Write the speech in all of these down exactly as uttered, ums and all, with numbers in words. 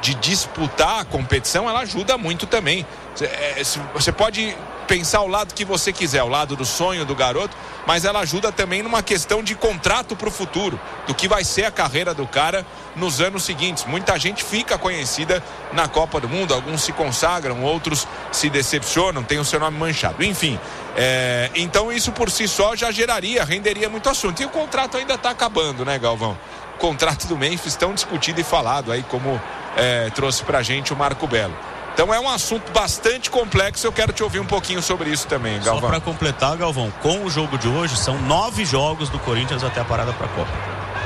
de disputar a competição, ela ajuda muito também. Você pode pensar o lado que você quiser, o lado do sonho do garoto, mas ela ajuda também numa questão de contrato para o futuro, do que vai ser a carreira do cara nos anos seguintes. Muita gente fica conhecida na Copa do Mundo, alguns se consagram, outros se decepcionam, tem o seu nome manchado, enfim. É, então isso por si só já geraria, renderia muito assunto. E o contrato ainda está acabando, né, Galvão? O contrato do Memphis tão discutido e falado aí, como é, trouxe pra gente o Marco Belo. Então é um assunto bastante complexo, eu quero te ouvir um pouquinho sobre isso também, Galvão. Só para completar, Galvão, com o jogo de hoje, são nove jogos do Corinthians até a parada para a Copa.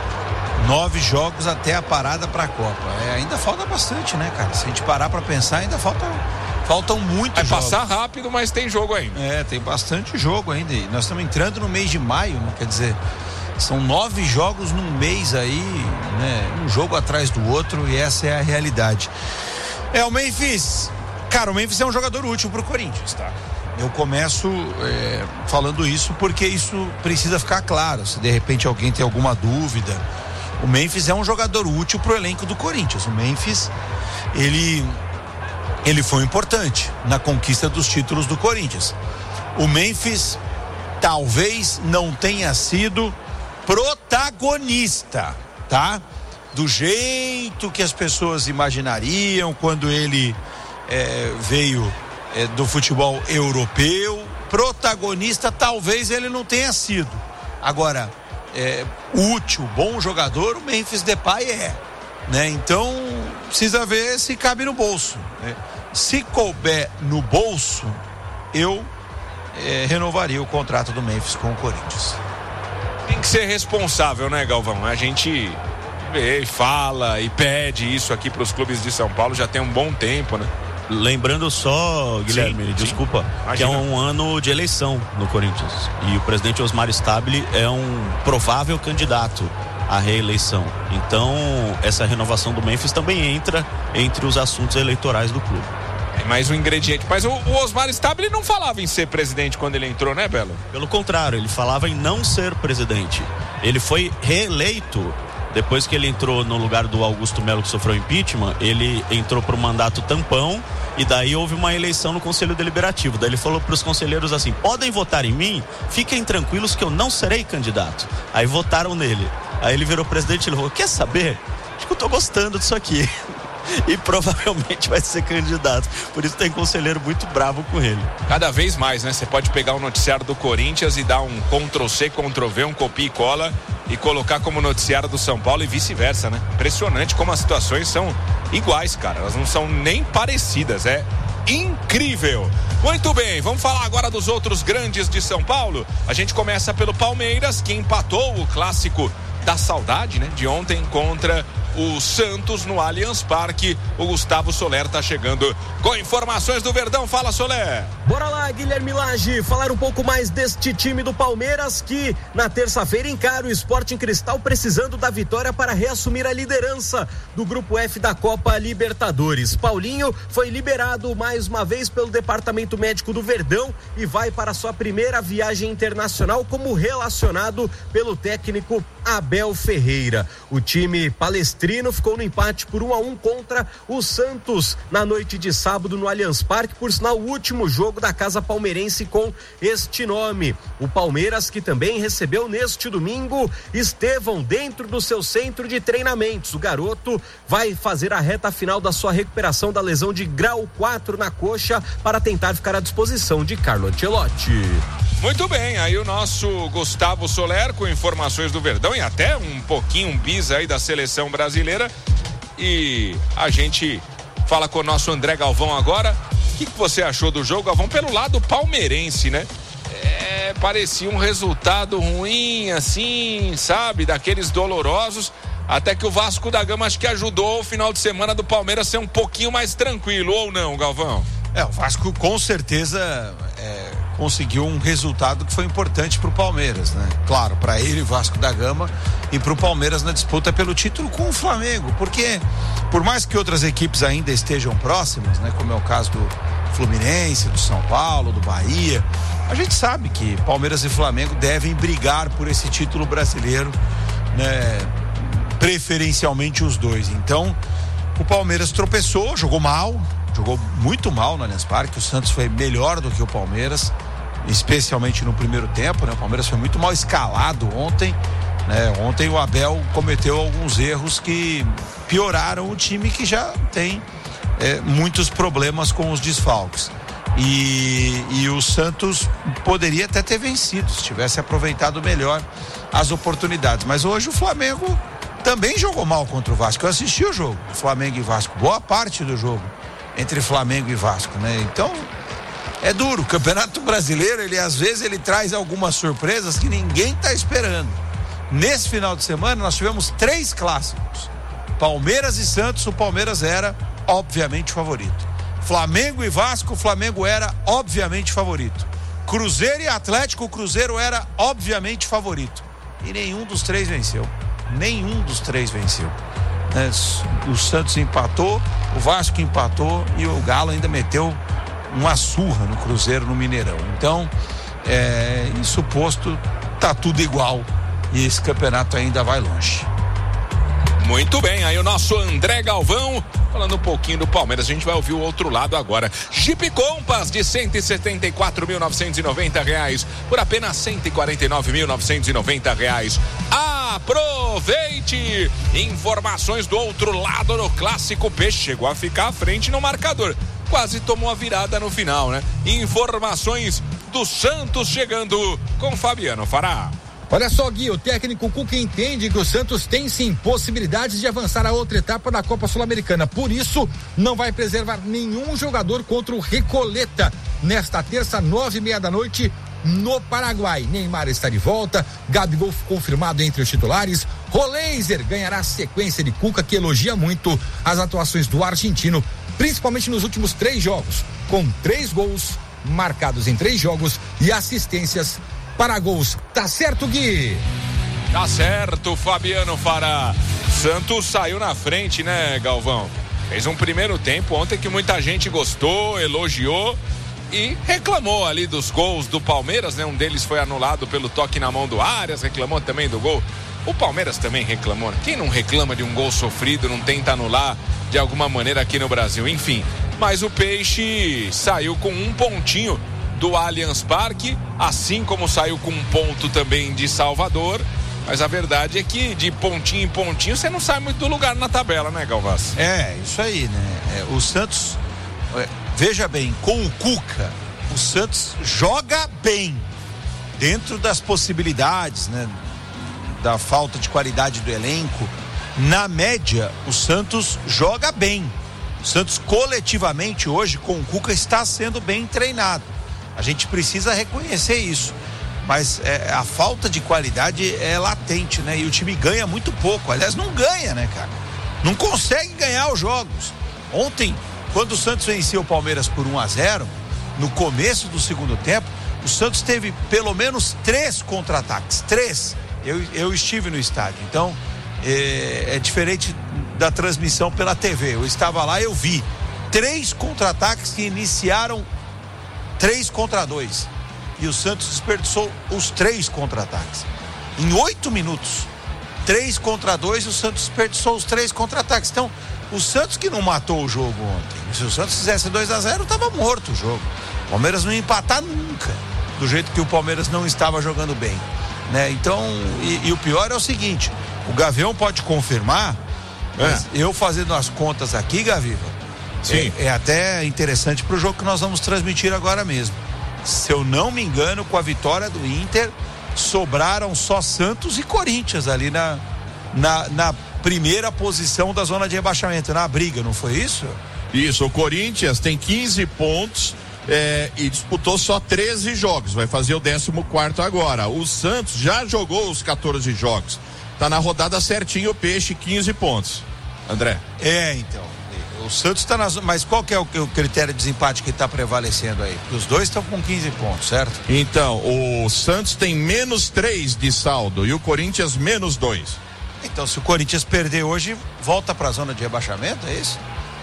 Nove jogos até a parada para a Copa. É, ainda falta bastante, né, cara? Se a gente parar para pensar, ainda falta, faltam muitos Vai jogos. Vai passar rápido, mas tem jogo ainda. É, tem bastante jogo ainda. E nós estamos entrando no mês de maio, né? Quer dizer, são nove jogos num mês aí, né? Um jogo atrás do outro, e essa é a realidade. É, o Memphis, cara, o Memphis é um jogador útil pro Corinthians, tá? Eu começo é, falando isso porque isso precisa ficar claro. Se de repente alguém tem alguma dúvida, o Memphis é um jogador útil pro elenco do Corinthians. O Memphis, ele, ele foi importante na conquista dos títulos do Corinthians. O Memphis talvez não tenha sido protagonista, tá? Do jeito que as pessoas imaginariam quando ele é, veio é, do futebol europeu. Protagonista talvez ele não tenha sido. Agora, é, útil, bom jogador, o Memphis Depay é, né? Então precisa ver se cabe no bolso, né? Se couber no bolso, eu é, renovaria o contrato do Memphis com o Corinthians. Tem que ser responsável, né, Galvão? A gente vê, fala e pede isso aqui para os clubes de São Paulo já tem um bom tempo, né? Lembrando só, Guilherme, sim, desculpa, sim. que é um ano de eleição no Corinthians. E o presidente Osmar Stabile é um provável candidato à reeleição. Então, essa renovação do Memphis também entra entre os assuntos eleitorais do clube. É mais um ingrediente. Mas o, o Osmar Stabile não falava em ser presidente quando ele entrou, né, Belo? Pelo contrário, ele falava em não ser presidente. Ele foi reeleito. Depois que ele entrou no lugar do Augusto Melo, que sofreu impeachment, ele entrou para o mandato tampão e daí houve uma eleição no Conselho Deliberativo. Daí ele falou para os conselheiros assim: podem votar em mim, fiquem tranquilos que eu não serei candidato. Aí votaram nele. Aí ele virou presidente e ele falou: quer saber? Acho que eu tô gostando disso aqui. E provavelmente vai ser candidato. Por isso tem conselheiro muito bravo com ele. Cada vez mais, né? Você pode pegar o noticiário do Corinthians e dar um control C, control V, um copia e cola e colocar como noticiário do São Paulo e vice-versa, né? Impressionante como as situações são iguais, cara. Elas não são nem parecidas, é incrível. Muito bem, vamos falar agora dos outros grandes de São Paulo. A gente começa pelo Palmeiras, que empatou o clássico da saudade, né? De ontem contra o Santos no Allianz Parque. O Gustavo Soler tá chegando com informações do Verdão. Fala, Soler. Bora lá, Guilherme Lage, falar um pouco mais deste time do Palmeiras que na terça-feira encara o Sporting Cristal precisando da vitória para reassumir a liderança do Grupo F da Copa Libertadores. Paulinho foi liberado mais uma vez pelo Departamento Médico do Verdão e vai para sua primeira viagem internacional como relacionado pelo técnico Abel Ferreira. O time palestrino ficou no empate por um a um contra o Santos na noite de sábado no Allianz Parque, por sinal o último jogo da casa palmeirense com este nome. O Palmeiras, que também recebeu neste domingo Estevão dentro do seu centro de treinamentos. O garoto vai fazer a reta final da sua recuperação da lesão de grau quatro na coxa para tentar ficar à disposição de Carlo Ancelotti. Muito bem, aí o nosso Gustavo Soler com informações do Verdão e até um pouquinho, um bis aí da seleção brasileira. E a gente fala com o nosso André Galvão agora. O que, que você achou do jogo, Galvão? Pelo lado palmeirense, né? É, parecia um resultado ruim, assim, sabe? Daqueles dolorosos. Até que o Vasco da Gama acho que ajudou o final de semana do Palmeiras a ser um pouquinho mais tranquilo, ou não, Galvão? É, o Vasco com certeza é, conseguiu um resultado que foi importante para o Palmeiras, né? Claro, para ele, Vasco da Gama, e para o Palmeiras na disputa pelo título com o Flamengo, porque por mais que outras equipes ainda estejam próximas, né? Como é o caso do Fluminense, do São Paulo, do Bahia, a gente sabe que Palmeiras e Flamengo devem brigar por esse título brasileiro, né? Preferencialmente os dois. Então, O Palmeiras tropeçou, jogou mal, jogou muito mal no Allianz Parque. O Santos foi melhor do que o Palmeiras, especialmente no primeiro tempo, né? O Palmeiras foi muito mal escalado ontem, né? Ontem o Abel cometeu alguns erros que pioraram o time, que já tem é, muitos problemas com os desfalques. E, e o Santos poderia até ter vencido se tivesse aproveitado melhor as oportunidades. Mas hoje o Flamengo também jogou mal contra o Vasco. Eu assisti o jogo, Flamengo e Vasco, boa parte do jogo entre Flamengo e Vasco, né? Então é duro. O Campeonato Brasileiro, ele às vezes ele traz algumas surpresas que ninguém está esperando. Nesse final de semana nós tivemos três clássicos: Palmeiras e Santos. O Palmeiras era obviamente favorito. Flamengo e Vasco, o Flamengo era obviamente favorito. Cruzeiro e Atlético, o Cruzeiro era obviamente favorito. E nenhum dos três venceu. Nenhum dos três venceu. É, o Santos empatou, o Vasco empatou e o Galo ainda meteu uma surra no Cruzeiro, no Mineirão. Então, é, isso posto, tá tudo igual e esse campeonato ainda vai longe. Muito bem, aí o nosso André Galvão falando um pouquinho do Palmeiras. A gente vai ouvir o outro lado agora. Jeep Compass de cento e setenta e quatro mil novecentos e noventa reais por apenas cento e quarenta e nove mil novecentos e noventa reais. Aproveite! Informações do outro lado no Clássico. Peixe chegou a ficar à frente no marcador, quase tomou a virada no final, né? Informações do Santos chegando com Fabiano Fará. Olha só, Gui, o técnico Cuca entende que o Santos tem sim possibilidades de avançar a outra etapa da Copa Sul-Americana. Por isso, não vai preservar nenhum jogador contra o Recoleta nesta terça, nove e meia da noite, no Paraguai. Neymar está de volta, Gabigol confirmado entre os titulares. Roleiser ganhará a sequência de Cuca, que elogia muito as atuações do argentino, principalmente nos últimos três jogos, com três gols marcados em três jogos e assistências para gols. Tá certo, Gui? Tá certo, Fabiano Fará. Santos saiu na frente, né, Galvão? Fez um primeiro tempo ontem que muita gente gostou, elogiou e reclamou ali dos gols do Palmeiras, né? Um deles foi anulado pelo toque na mão do Arias, reclamou também do gol. O Palmeiras também reclamou. Quem não reclama de um gol sofrido, não tenta anular de alguma maneira aqui no Brasil? Enfim, mas o Peixe saiu com um pontinho do Allianz Parque, assim como saiu com um ponto também de Salvador. Mas a verdade é que de pontinho em pontinho você não sai muito do lugar na tabela, né, Galvaz? É, isso aí, né? É, o Santos, é, veja bem, com o Cuca, o Santos joga bem dentro das possibilidades, né? Da falta de qualidade do elenco. Na média, o Santos joga bem. O Santos coletivamente hoje com o Cuca está sendo bem treinado. A gente precisa reconhecer isso, mas é, a falta de qualidade é latente, né? E o time ganha muito pouco, aliás, não ganha, né, cara? Não consegue ganhar os jogos. Ontem, quando o Santos venceu o Palmeiras por um a zero, no começo do segundo tempo, o Santos teve pelo menos três contra-ataques, três. Eu, eu estive no estádio, então é, é diferente da transmissão pela T V. Eu estava lá e eu vi três contra-ataques que iniciaram três contra dois. E o Santos desperdiçou os três contra-ataques. Em oito minutos, três contra dois, o Santos desperdiçou os três contra-ataques. Então, o Santos que não matou o jogo ontem. Se o Santos fizesse dois a zero, estava morto o jogo. O Palmeiras não ia empatar nunca, do jeito que o Palmeiras não estava jogando bem, né? Então, e, e o pior é o seguinte: o Gavião pode confirmar, mas é. eu fazendo as contas aqui, Gaviva, Sim. É, é até interessante para o jogo que nós vamos transmitir agora mesmo. Se eu não me engano, com a vitória do Inter, sobraram só Santos e Corinthians ali na, na, na primeira posição da zona de rebaixamento, na briga, não foi isso? Isso, o Corinthians tem quinze pontos é, e disputou só treze jogos, vai fazer o décimo quarto agora. O Santos já jogou os quatorze jogos, tá na rodada certinho, o Peixe, quinze pontos. André. É, então. O Santos está nas. Mas qual que é o, o critério de desempate que está prevalecendo aí? Os dois estão com quinze pontos, certo? Então, o Santos tem menos três de saldo e o Corinthians menos dois. Então, se o Corinthians perder hoje, volta para a zona de rebaixamento, é isso?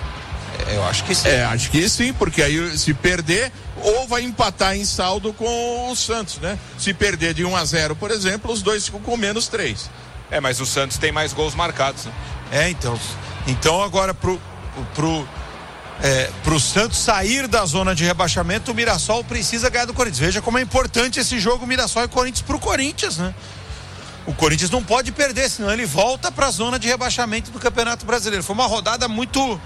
É, eu acho que sim. É, acho que sim, porque aí se perder, ou vai empatar em saldo com o Santos, né? Se perder de um a zero, por exemplo, os dois ficam com menos três. É, mas o Santos tem mais gols marcados, né? É, então. Então agora pro, pro, é, pro Santos sair da zona de rebaixamento, o Mirassol precisa ganhar do Corinthians. Veja como é importante esse jogo Mirassol e Corinthians pro Corinthians, né? O Corinthians não pode perder, senão ele volta para a zona de rebaixamento do Campeonato Brasileiro. Foi uma rodada muito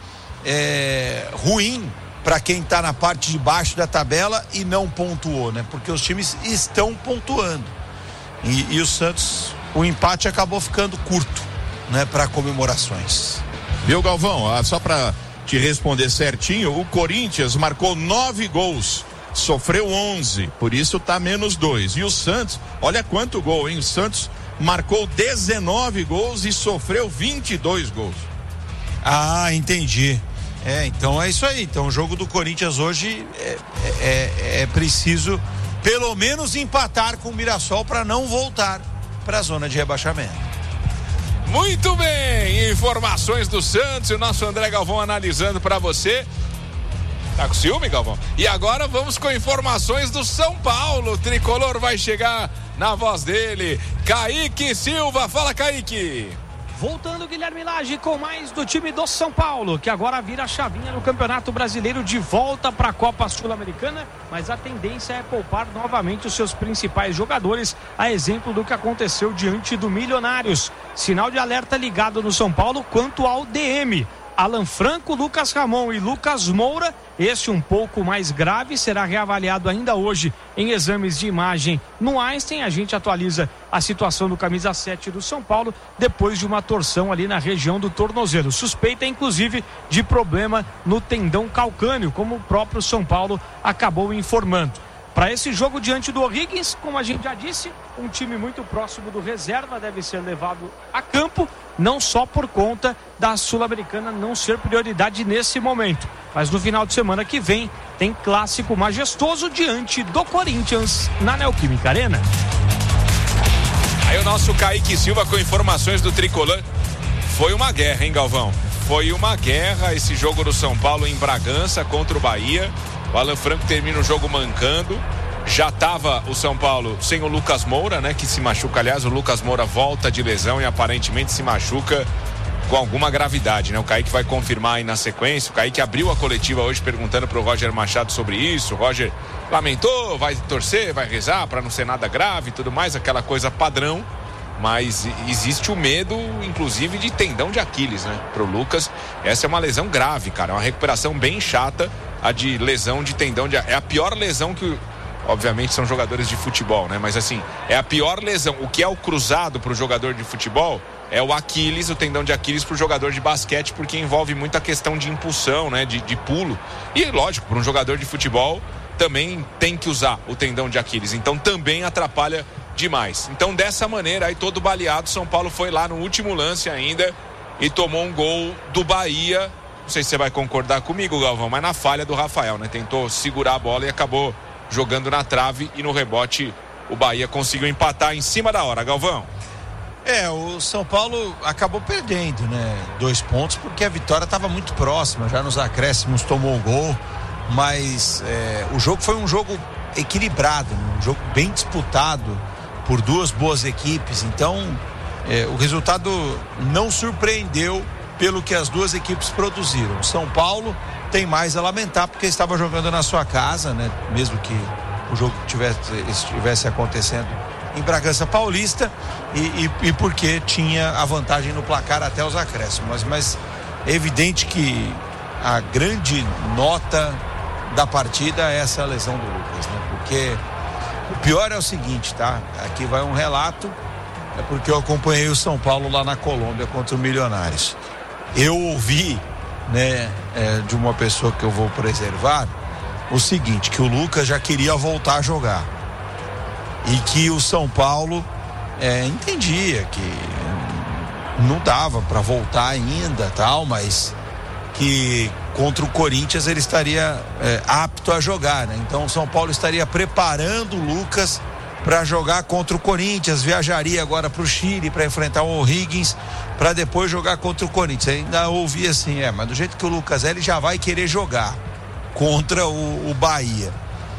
é, ruim para quem está na parte de baixo da tabela e não pontuou, né? Porque os times estão pontuando. E, e o Santos, o empate acabou ficando curto, né? Para comemorações. Viu, Galvão? Ah, só para te responder certinho, o Corinthians marcou nove gols. Sofreu onze, por isso tá menos dois. E o Santos, olha quanto gol, hein? O Santos marcou dezenove gols e sofreu vinte e dois gols. Ah, entendi. É, então é isso aí. Então o jogo do Corinthians hoje é, é, é preciso pelo menos empatar com o Mirassol para não voltar para a zona de rebaixamento. Muito bem, informações do Santos e o nosso André Galvão analisando para você. Tá com ciúme, Galvão? E agora vamos com informações do São Paulo. O tricolor vai chegar na voz dele, Kaique Silva. Fala, Kaique. Voltando, Guilherme Lage, com mais do time do São Paulo, que agora vira a chavinha no Campeonato Brasileiro, de volta para a Copa Sul-Americana, mas a tendência é poupar novamente os seus principais jogadores, a exemplo do que aconteceu diante do Milionários. Sinal de alerta ligado no São Paulo quanto ao D M. Alan Franco, Lucas Ramon e Lucas Moura, esse um pouco mais grave, será reavaliado ainda hoje em exames de imagem no Einstein. A gente atualiza a situação do camisa sete do São Paulo depois de uma torção ali na região do tornozelo. Suspeita inclusive de problema no tendão calcâneo, como o próprio São Paulo acabou informando. Para esse jogo diante do O'Higgins, como a gente já disse, um time muito próximo do reserva deve ser levado a campo, não só por conta da Sul-Americana não ser prioridade nesse momento, mas no final de semana que vem tem clássico majestoso diante do Corinthians na Neoquímica Arena. Aí o nosso Kaique Silva com informações do tricolor. Foi uma guerra, hein, Galvão? Foi uma guerra esse jogo do São Paulo em Bragança contra o Bahia. O Alan Franco termina o jogo mancando. Já estava o São Paulo sem o Lucas Moura, né? Que se machuca. Aliás, o Lucas Moura volta de lesão e aparentemente se machuca com alguma gravidade, né? O Kaique vai confirmar aí na sequência. O Kaique abriu a coletiva hoje perguntando pro Roger Machado sobre isso. O Roger lamentou, vai torcer, vai rezar para não ser nada grave e tudo mais, aquela coisa padrão. Mas existe o medo, inclusive, de tendão de Aquiles, né? Pro Lucas, essa é uma lesão grave, cara. É uma recuperação bem chata, a de lesão de tendão de... É a pior lesão que... Obviamente são jogadores de futebol, né? Mas assim, é a pior lesão. O que é o cruzado pro jogador de futebol é o Aquiles, o tendão de Aquiles pro jogador de basquete, porque envolve muita questão de impulsão, né? De, de pulo. E, lógico, para um jogador de futebol também tem que usar o tendão de Aquiles. Então também atrapalha demais. Então dessa maneira, aí todo baleado, São Paulo foi lá no último lance ainda e tomou um gol do Bahia. Não sei se você vai concordar comigo, Galvão, mas na falha do Rafael, né? Tentou segurar a bola e acabou jogando na trave, e no rebote o Bahia conseguiu empatar em cima da hora, Galvão. É, o São Paulo acabou perdendo, né? Dois pontos, porque a vitória estava muito próxima, já nos acréscimos tomou o gol, mas é, o jogo foi um jogo equilibrado, né? Um jogo bem disputado por duas boas equipes, então é, o resultado não surpreendeu pelo que as duas equipes produziram. O São Paulo tem mais a lamentar porque estava jogando na sua casa, né? Mesmo que o jogo tivesse, estivesse acontecendo em Bragança Paulista e, e, e porque tinha a vantagem no placar até os acréscimos. Mas, mas é evidente que a grande nota da partida é essa lesão do Lucas, né? Porque o pior é o seguinte, tá? Aqui vai um relato, é porque eu acompanhei o São Paulo lá na Colômbia contra o Milionários. Eu ouvi, né, é, de uma pessoa que eu vou preservar, o seguinte, que o Lucas já queria voltar a jogar e que o São Paulo é, entendia que não dava para voltar ainda, tal, mas que contra o Corinthians ele estaria é, apto a jogar, né? Então o São Paulo estaria preparando o Lucas para jogar contra o Corinthians, viajaria agora para o Chile para enfrentar o O'Higgins, para depois jogar contra o Corinthians. Ainda ouvi assim, é, mas do jeito que o Lucas é, ele já vai querer jogar contra o, o Bahia.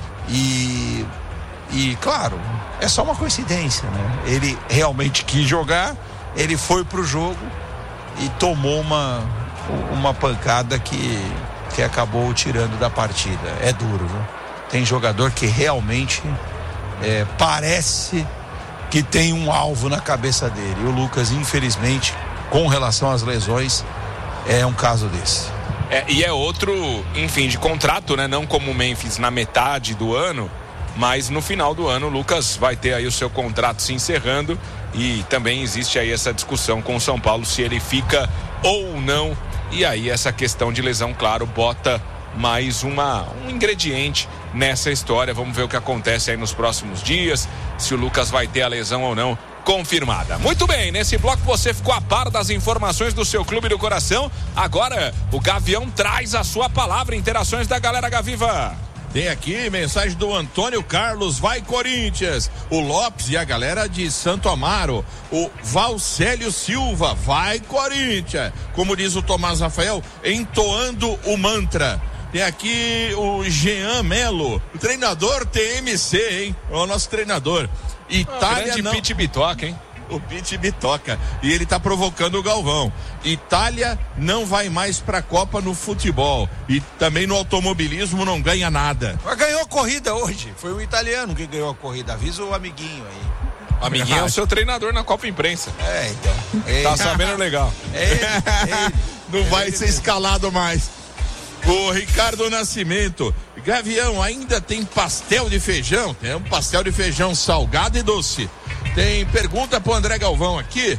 E, e claro, é só uma coincidência, né? Ele realmente quis jogar, ele foi pro jogo e tomou uma uma pancada que, que acabou o tirando da partida. É duro, viu? Tem jogador que realmente é, parece que tem um alvo na cabeça dele. E o Lucas, infelizmente, com relação às lesões, é um caso desse. É, e é outro, enfim, de contrato, né? Não como o Memphis na metade do ano, mas no final do ano o Lucas vai ter aí o seu contrato se encerrando e também existe aí essa discussão com o São Paulo se ele fica ou não. E aí essa questão de lesão, claro, bota mais uma, um ingrediente nessa história. Vamos ver o que acontece aí nos próximos dias, se o Lucas vai ter a lesão ou não confirmada. Muito bem, nesse bloco você ficou a par das informações do seu clube do coração. Agora o Gavião traz a sua palavra, interações da galera Gaviva. Tem aqui mensagem do Antônio Carlos, vai Corinthians. O Lopes e a galera de Santo Amaro. O Valcélio Silva, vai Corinthians. Como diz o Tomás Rafael, entoando o mantra. Tem aqui o Jean Melo, o treinador T M C, hein? É o nosso treinador. Itália ah, não... Pete Bitoca, hein? O Pete Bitoca. E ele tá provocando o Galvão. Itália não vai mais pra Copa no futebol. E também no automobilismo não ganha nada. Mas ganhou a corrida hoje. Foi um italiano que ganhou a corrida. Avisa o amiguinho aí. O amiguinho é o seu treinador na Copa Imprensa. É, então. Ele... Tá sabendo legal. É ele, é ele. Não é vai ele ser mesmo. escalado mais. O Ricardo Nascimento, Gavião, ainda tem pastel de feijão? Tem um pastel de feijão salgado e doce. Tem pergunta pro André Galvão aqui.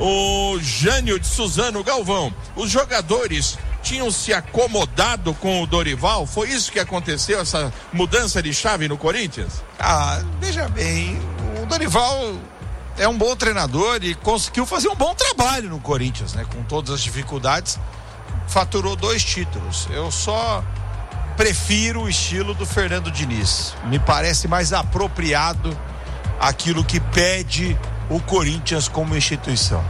O Jânio de Suzano Galvão, os jogadores tinham se acomodado com o Dorival? Foi isso que aconteceu, essa mudança de chave no Corinthians? Ah, veja bem, o Dorival é um bom treinador e conseguiu fazer um bom trabalho no Corinthians, né? Com todas as dificuldades, faturou dois títulos. Eu só prefiro o estilo do Fernando Diniz. Me parece mais apropriado aquilo que pede o Corinthians como instituição.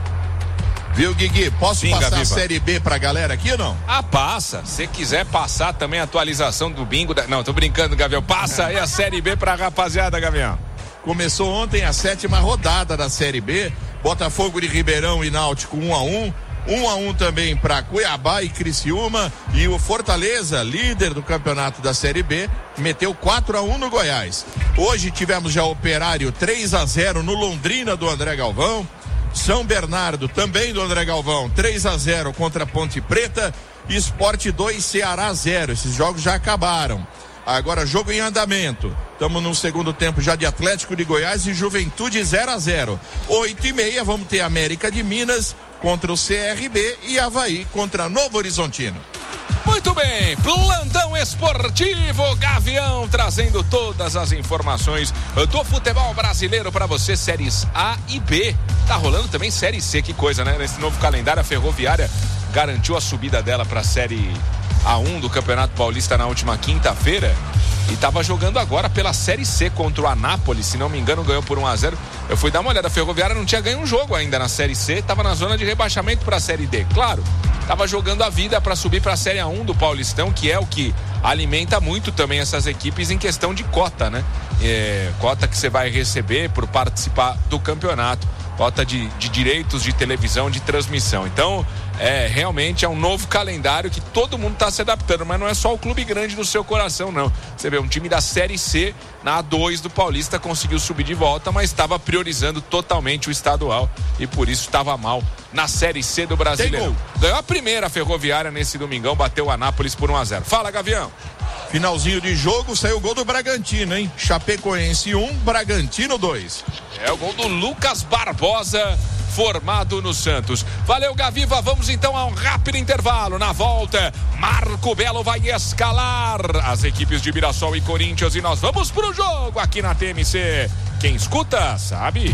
Viu, Guigui? Posso Sim, passar Gaviva. a Série B pra galera aqui ou não? Ah, passa. Se quiser passar também a atualização do bingo. Da... Não, tô brincando, Gavião. Passa aí a Série B pra rapaziada, Gavião. Começou ontem a sétima rodada da Série B. Botafogo de Ribeirão e Náutico um a um. Um a um também para Cuiabá e Criciúma. E o Fortaleza, líder do campeonato da Série B, meteu quatro a um no Goiás. Hoje tivemos já Operário três a zero no Londrina do André Galvão. São Bernardo, também do André Galvão, três a zero contra Ponte Preta. E Sport dois, Ceará zero. Esses jogos já acabaram. Agora jogo em andamento. Estamos no segundo tempo já de Atlético de Goiás e Juventude zero a zero. Oito e meia vamos ter América de Minas contra o C R B e Avaí contra Novo Horizontino. Muito bem, plantão esportivo Gavião trazendo todas as informações do futebol brasileiro para você, séries A e B. Tá rolando também série C, que coisa, né? Nesse novo calendário, a Ferroviária garantiu a subida dela para a série A um do Campeonato Paulista na última quinta-feira. E estava jogando agora pela Série C contra o Anápolis, se não me engano ganhou por um a zero. Eu fui dar uma olhada, a Ferroviária não tinha ganho um jogo ainda na Série C, estava na zona de rebaixamento para a Série D. Claro, estava jogando a vida para subir para a Série A um do Paulistão, que é o que alimenta muito também essas equipes em questão de cota, né? É, cota que você vai receber por participar do campeonato, cota de, de direitos de televisão, de transmissão. Então, é, realmente é um novo calendário que todo mundo está se adaptando, mas não é só o clube grande do seu coração, não. Você vê, um time da Série C, na A dois do Paulista, conseguiu subir de volta, mas estava priorizando totalmente o estadual e por isso estava mal na Série C do Brasileirão. Ganhou a primeira Ferroviária nesse domingão, bateu o Anápolis por um a zero. Fala, Gavião. Finalzinho de jogo, saiu o gol do Bragantino, hein? Chapecoense um, Bragantino dois. É o gol do Lucas Barbosa, formado no Santos. Valeu, Gaviva, vamos então a um rápido intervalo. Na volta, Marco Belo vai escalar as equipes de Mirassol e Corinthians e nós vamos pro jogo aqui na T M C. Quem escuta, sabe.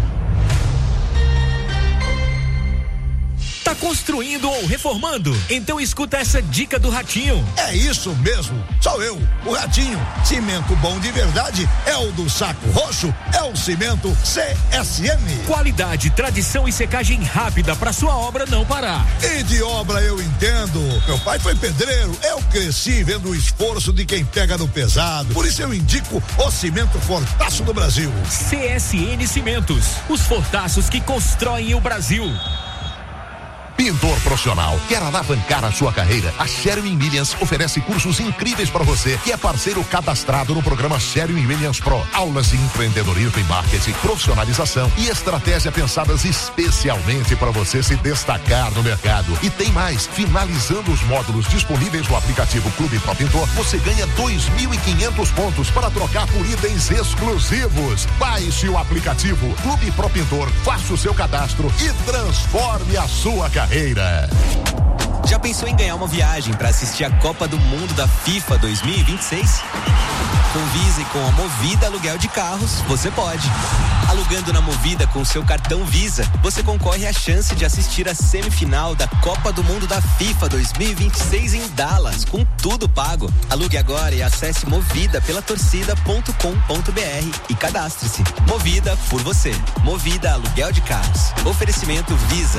Tá construindo ou reformando? Então escuta essa dica do Ratinho. É isso mesmo, sou eu, o Ratinho. Cimento bom de verdade é o do Saco Roxo, é o Cimento C S M. Qualidade, tradição e secagem rápida para sua obra não parar. E de obra eu entendo. Meu pai foi pedreiro, eu cresci vendo o esforço de quem pega no pesado. Por isso eu indico o Cimento Fortaço do Brasil. C S N Cimentos, os fortaços que constroem o Brasil. Pintor profissional, quer alavancar a sua carreira? A Sherwin-Williams oferece cursos incríveis para você, que é parceiro cadastrado no programa Sherwin-Williams Pro. Aulas de empreendedorismo e marketing, profissionalização e estratégia pensadas especialmente para você se destacar no mercado. E tem mais, finalizando os módulos disponíveis no aplicativo Clube Pro Pintor, você ganha dois mil e quinhentos pontos para trocar por itens exclusivos. Baixe o aplicativo Clube Pro Pintor, faça o seu cadastro e transforme a sua carreira. Já pensou em ganhar uma viagem para assistir a Copa do Mundo da FIFA dois mil e vinte e seis? Com Visa e com a Movida Aluguel de Carros, você pode. Alugando na Movida com seu cartão Visa, você concorre à chance de assistir a semifinal da Copa do Mundo da FIFA dois mil e vinte e seis em Dallas, com tudo pago. Alugue agora e acesse movida pela torcida ponto com ponto br e cadastre-se. Movida por você. Movida Aluguel de Carros. Oferecimento Visa.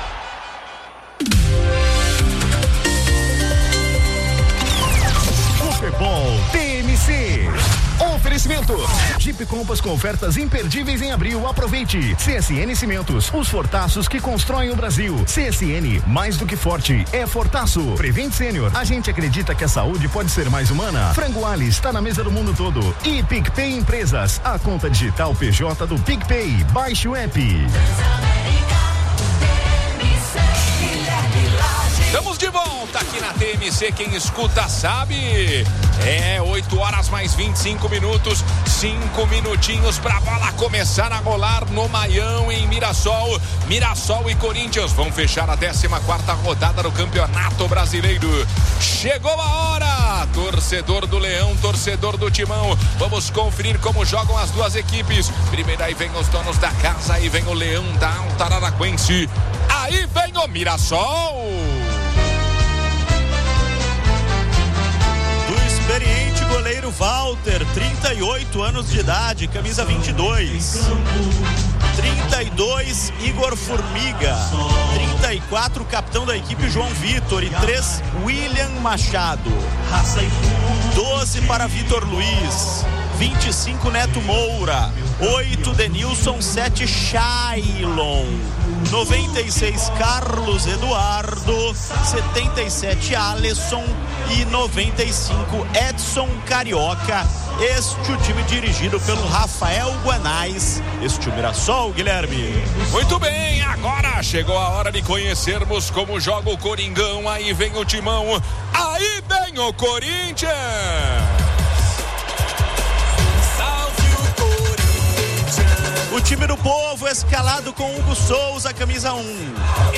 Superbol T M C. Oferecimento. Jeep Compass com ofertas imperdíveis em abril. Aproveite. C S N Cimentos, os fortaços que constroem o Brasil. C S N, mais do que forte, é fortaço. Prevent Sênior, a gente acredita que a saúde pode ser mais humana. Frango Ali está na mesa do mundo todo. E PicPay Empresas, a conta digital P J do PicPay. Baixe o app. Estamos de volta aqui na T M C, quem escuta sabe. É oito horas mais vinte e cinco minutos, cinco minutinhos pra bola começar a rolar no Maião, em Mirassol. Mirassol e Corinthians vão fechar a décima quarta rodada do Campeonato Brasileiro. Chegou a hora, torcedor do Leão, torcedor do Timão, vamos conferir como jogam as duas equipes. Primeiro aí vem os donos da casa, aí vem o Leão da Alta Araraquense, aí vem o Mirassol. Experiente goleiro Walter, trinta e oito anos de idade, camisa vinte e dois. trinta e dois, Igor Formiga. trinta e quatro, capitão da equipe João Vitor. E três, William Machado. doze para Vitor Luiz. vinte e cinco, Neto Moura. oito, Denilson. sete, Shailon. noventa e seis, Carlos Eduardo. setenta e sete, Alisson. E noventa e cinco, Edson Carioca. Este o time dirigido pelo Rafael Guanais. Este o Mirassol, Guilherme. Muito bem, agora chegou a hora de conhecermos como joga o Coringão. Aí vem o Timão, aí vem o Corinthians. O time do povo escalado com Hugo Souza, camisa um.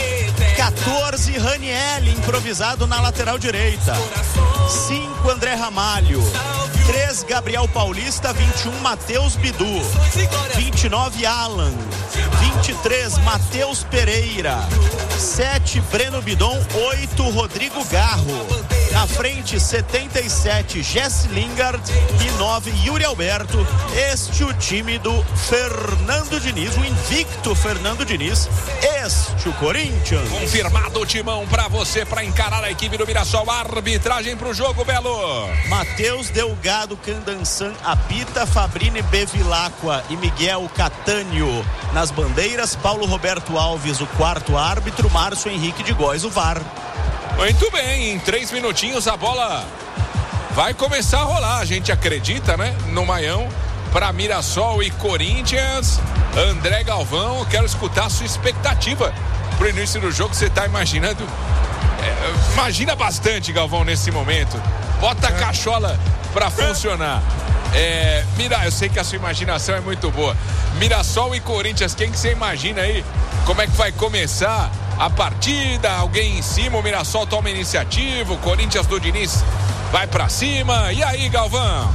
quatorze, Raniel, improvisado na lateral direita. cinco, André Ramalho. três, Gabriel Paulista. vinte e um, Matheus Bidu. vinte e nove, Alan. vinte e três, Matheus Pereira. sete, Breno Bidon. oito, Rodrigo Garro. Na frente, setenta e sete, Jesse Lingard. E nove, Yuri Alberto. Este o time do Fernando Diniz, o invicto Fernando Diniz. Este o Corinthians. Confirmado o Timão pra você, pra encarar a equipe do Mirassol. Arbitragem pro jogo, Belo. Matheus Delgado Candansan apita, Fabrini Bevilacqua e Miguel Catânio nas bandeiras. Paulo Roberto Alves, o quarto árbitro. Márcio Henrique de Góes, o V A R. Muito bem, em três minutinhos a bola vai começar a rolar, a gente acredita, né? No Maião, para Mirassol e Corinthians. André Galvão, quero escutar a sua expectativa pro início do jogo. Você está imaginando? É, imagina bastante, Galvão, nesse momento. Bota a cachola para funcionar. É, mira, eu sei que a sua imaginação é muito boa. Mirassol e Corinthians, quem que você imagina aí? Como é que vai começar a partida? Alguém em cima, o Mirassol toma iniciativa, o Corinthians do Diniz vai pra cima. E aí, Galvão?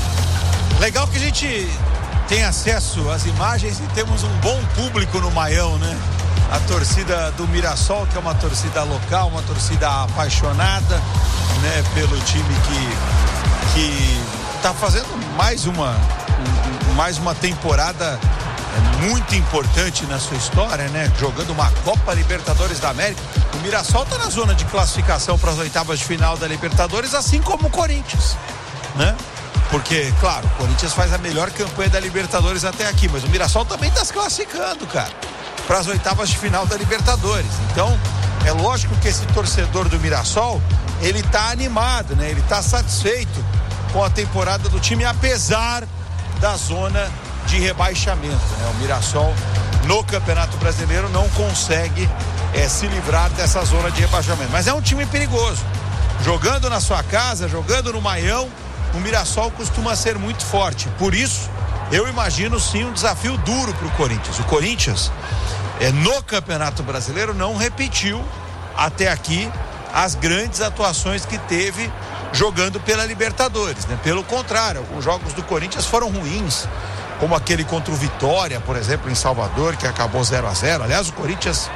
Legal que a gente tem acesso às imagens e temos um bom público no Maião, né? A torcida do Mirassol, que é uma torcida local, uma torcida apaixonada, né? Pelo time que que tá fazendo mais uma mais uma temporada muito importante na sua história, né? Jogando uma Copa Libertadores da América. O Mirassol tá na zona de classificação para as oitavas de final da Libertadores, assim como o Corinthians, né? Porque, claro, o Corinthians faz a melhor campanha da Libertadores até aqui, mas o Mirassol também tá se classificando, cara, para as oitavas de final da Libertadores. Então, É lógico que esse torcedor do Mirassol, ele tá animado, né? Ele tá satisfeito com a temporada do time, apesar da zona de rebaixamento, né? O Mirassol no Campeonato Brasileiro não consegue é, se livrar dessa zona de rebaixamento, mas é um time perigoso, jogando na sua casa, jogando no Maião, o Mirassol costuma ser muito forte, por isso eu imagino sim um desafio duro para o Corinthians. O Corinthians é, no Campeonato Brasileiro não repetiu até aqui as grandes atuações que teve jogando pela Libertadores, né? Pelo contrário, os jogos do Corinthians foram ruins, como aquele contra o Vitória, por exemplo, em Salvador, que acabou zero a zero. Aliás, o Corinthians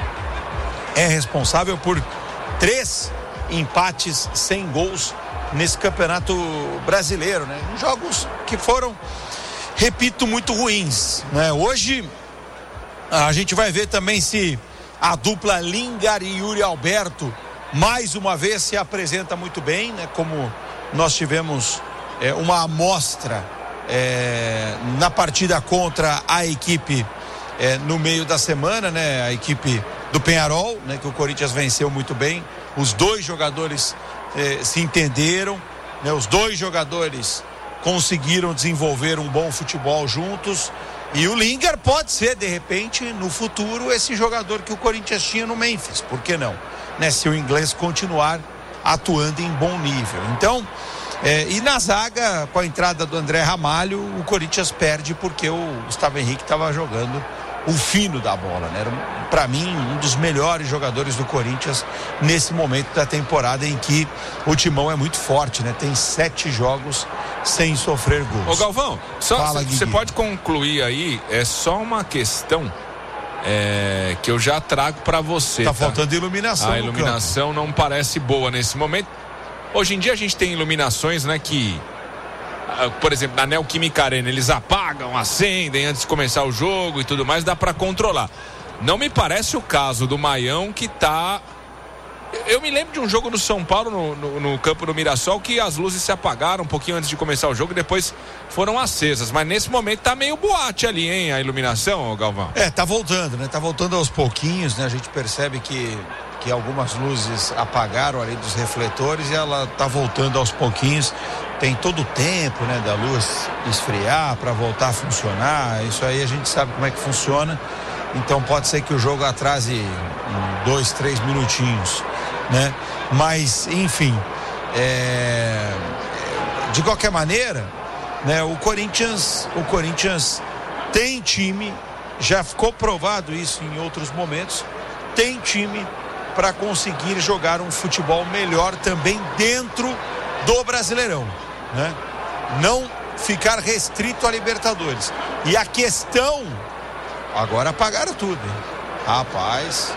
é responsável por três empates sem gols nesse Campeonato Brasileiro, né? Jogos que foram, repito, muito ruins, né? Hoje a gente vai ver também se a dupla Lingard e Yuri Alberto mais uma vez se apresenta muito bem, né? Como nós tivemos é, uma amostra é, na partida contra a equipe é, no meio da semana, né? A equipe do Peñarol, né? Que o Corinthians venceu muito bem. Os dois jogadores é, se entenderam, né? Os dois jogadores conseguiram desenvolver um bom futebol juntos. E o Lingard pode ser, de repente, no futuro, esse jogador que o Corinthians tinha no Memphis. Por que não? Né, se o inglês continuar atuando em bom nível. Então, é, e na zaga, com a entrada do André Ramalho, o Corinthians perde porque o Gustavo Henrique estava jogando o fino da bola, né? Era, para mim, um dos melhores jogadores do Corinthians nesse momento da temporada em que o timão é muito forte, né? Tem sete jogos sem sofrer gols. Ô Galvão, só você Guigui. pode concluir aí, é só uma questão é, que eu já trago para você. Tá, tá faltando iluminação. A iluminação não parece boa nesse momento. Hoje em dia a gente tem iluminações, né, que, por exemplo, na Neoquímica Arena, eles apagam, acendem antes de começar o jogo e tudo mais, dá para controlar. Não me parece o caso do Maião, que tá... Eu me lembro de um jogo do São Paulo no, no, no campo do Mirassol que as luzes se apagaram um pouquinho antes de começar o jogo e depois foram acesas, mas nesse momento tá meio boate ali, hein, a iluminação, Galvão? É, tá voltando, né? Tá voltando aos pouquinhos, né? A gente percebe que, que algumas luzes apagaram ali dos refletores e ela tá voltando aos pouquinhos. Tem todo o tempo, né, da luz esfriar para voltar a funcionar. Isso aí a gente sabe como é que funciona. Então pode ser que o jogo atrase um, dois, três minutinhos, né? Mas, enfim, é... de qualquer maneira, né? O Corinthians, o Corinthians tem time, já ficou provado isso em outros momentos, tem time para conseguir jogar um futebol melhor também dentro do Brasileirão, né? Não ficar restrito a Libertadores. E a questão... Agora apagaram tudo, hein? Rapaz,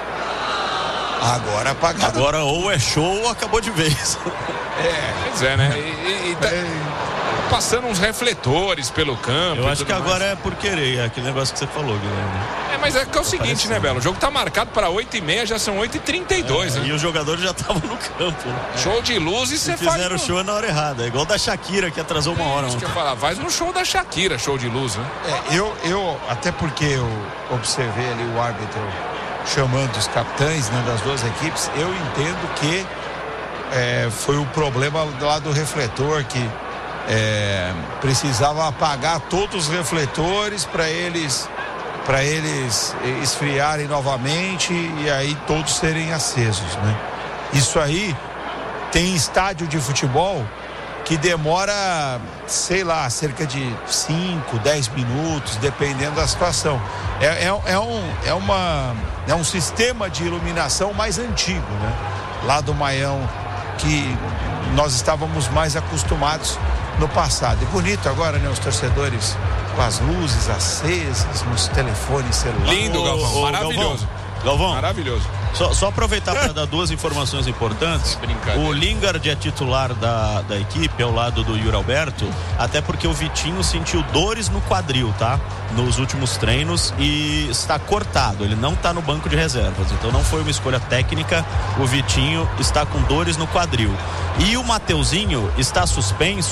agora apagaram. Agora ou é show ou acabou de vez. É, pois é, né? E, e, e tá passando uns refletores pelo campo. Eu acho que agora é por querer, é aquele negócio que você falou, Guilherme. É, mas é que é o seguinte, né, Belo? O jogo tá marcado para oito e meia, já são oito e trinta e dois, é, né? E os jogadores já estavam no campo. Né? Show de luz e você faz. Fizeram o show na hora errada, é igual da Shakira que atrasou uma hora. Isso que eu ia falar, faz um show da Shakira, show de luz, né? É, eu, eu, até porque eu observei ali o árbitro chamando os capitães, né, das duas equipes, eu entendo que é, foi o problema lá do refletor, que é, precisava apagar todos os refletores para eles para eles esfriarem novamente e aí todos serem acesos, né? Isso aí tem estádio de futebol que demora, sei lá, cerca de cinco, dez minutos, dependendo da situação. É, é, é, um, é, uma, é um sistema de iluminação mais antigo, né? Lá do Maião, que nós estávamos mais acostumados no passado. E bonito agora, né? Os torcedores com as luzes acesas, nos telefones celulares. Lindo, Galvão. Ô, ô, maravilhoso. Galvão. Maravilhoso. Só, só aproveitar para dar duas informações importantes. O Lingard é titular da, da equipe ao lado do Yuri Alberto, até porque o Vitinho sentiu dores no quadril, tá? Nos últimos treinos e está cortado, ele não está no banco de reservas, então não foi uma escolha técnica. O Vitinho está com dores no quadril e o Mateuzinho está suspenso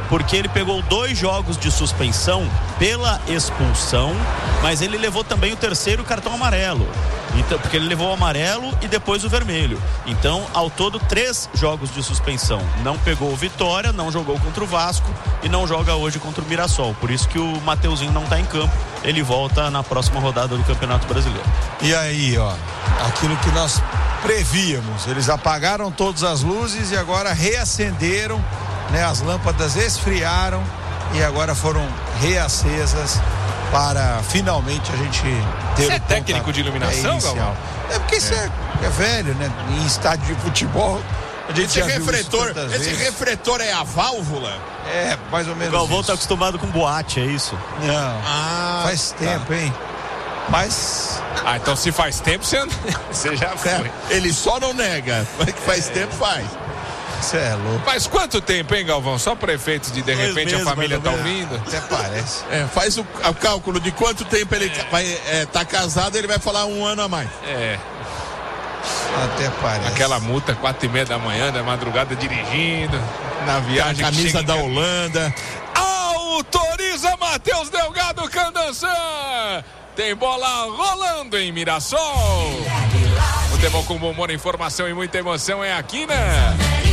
porque ele pegou dois jogos de suspensão pela expulsão, mas ele levou também o terceiro cartão amarelo. Então, porque ele levou o amarelo e depois o vermelho. Então, ao todo, três jogos de suspensão. Não pegou o Vitória, não jogou contra o Vasco e não joga hoje contra o Mirassol. Por isso que o Mateuzinho não está em campo. Ele volta na próxima rodada do Campeonato Brasileiro. E aí, ó, aquilo que nós prevíamos. Eles apagaram todas as luzes e agora reacenderam, né? As lâmpadas esfriaram e agora foram reacesas para finalmente a gente ter. Você é técnico de iluminação, Galvão? É porque isso é. É, é velho, né? Em estádio de futebol. A gente esse já refletor, viu isso esse vezes. refletor é a válvula? É, mais ou menos. O Galvão isso. tá acostumado com boate, é isso? Não. Ah, faz tá. tempo, hein? Mas. Ah, então se faz tempo, você, você já foi. É, ele só não nega, mas que faz é. tempo faz. Você é louco. Faz quanto tempo, hein, Galvão? Só para efeitos de de Dois repente meses, a família tá mais ou ouvindo? Até parece. É, faz o, o cálculo de quanto tempo ele é. vai é, tá casado, ele vai falar um ano a mais. É. Até parece. Aquela multa, quatro e meia da manhã, da madrugada, dirigindo, na viagem. A camisa da em... Holanda. Autoriza Matheus Delgado Candançã. Tem bola rolando em Mirassol. Futebol com bom humor, informação e muita emoção é aqui, né?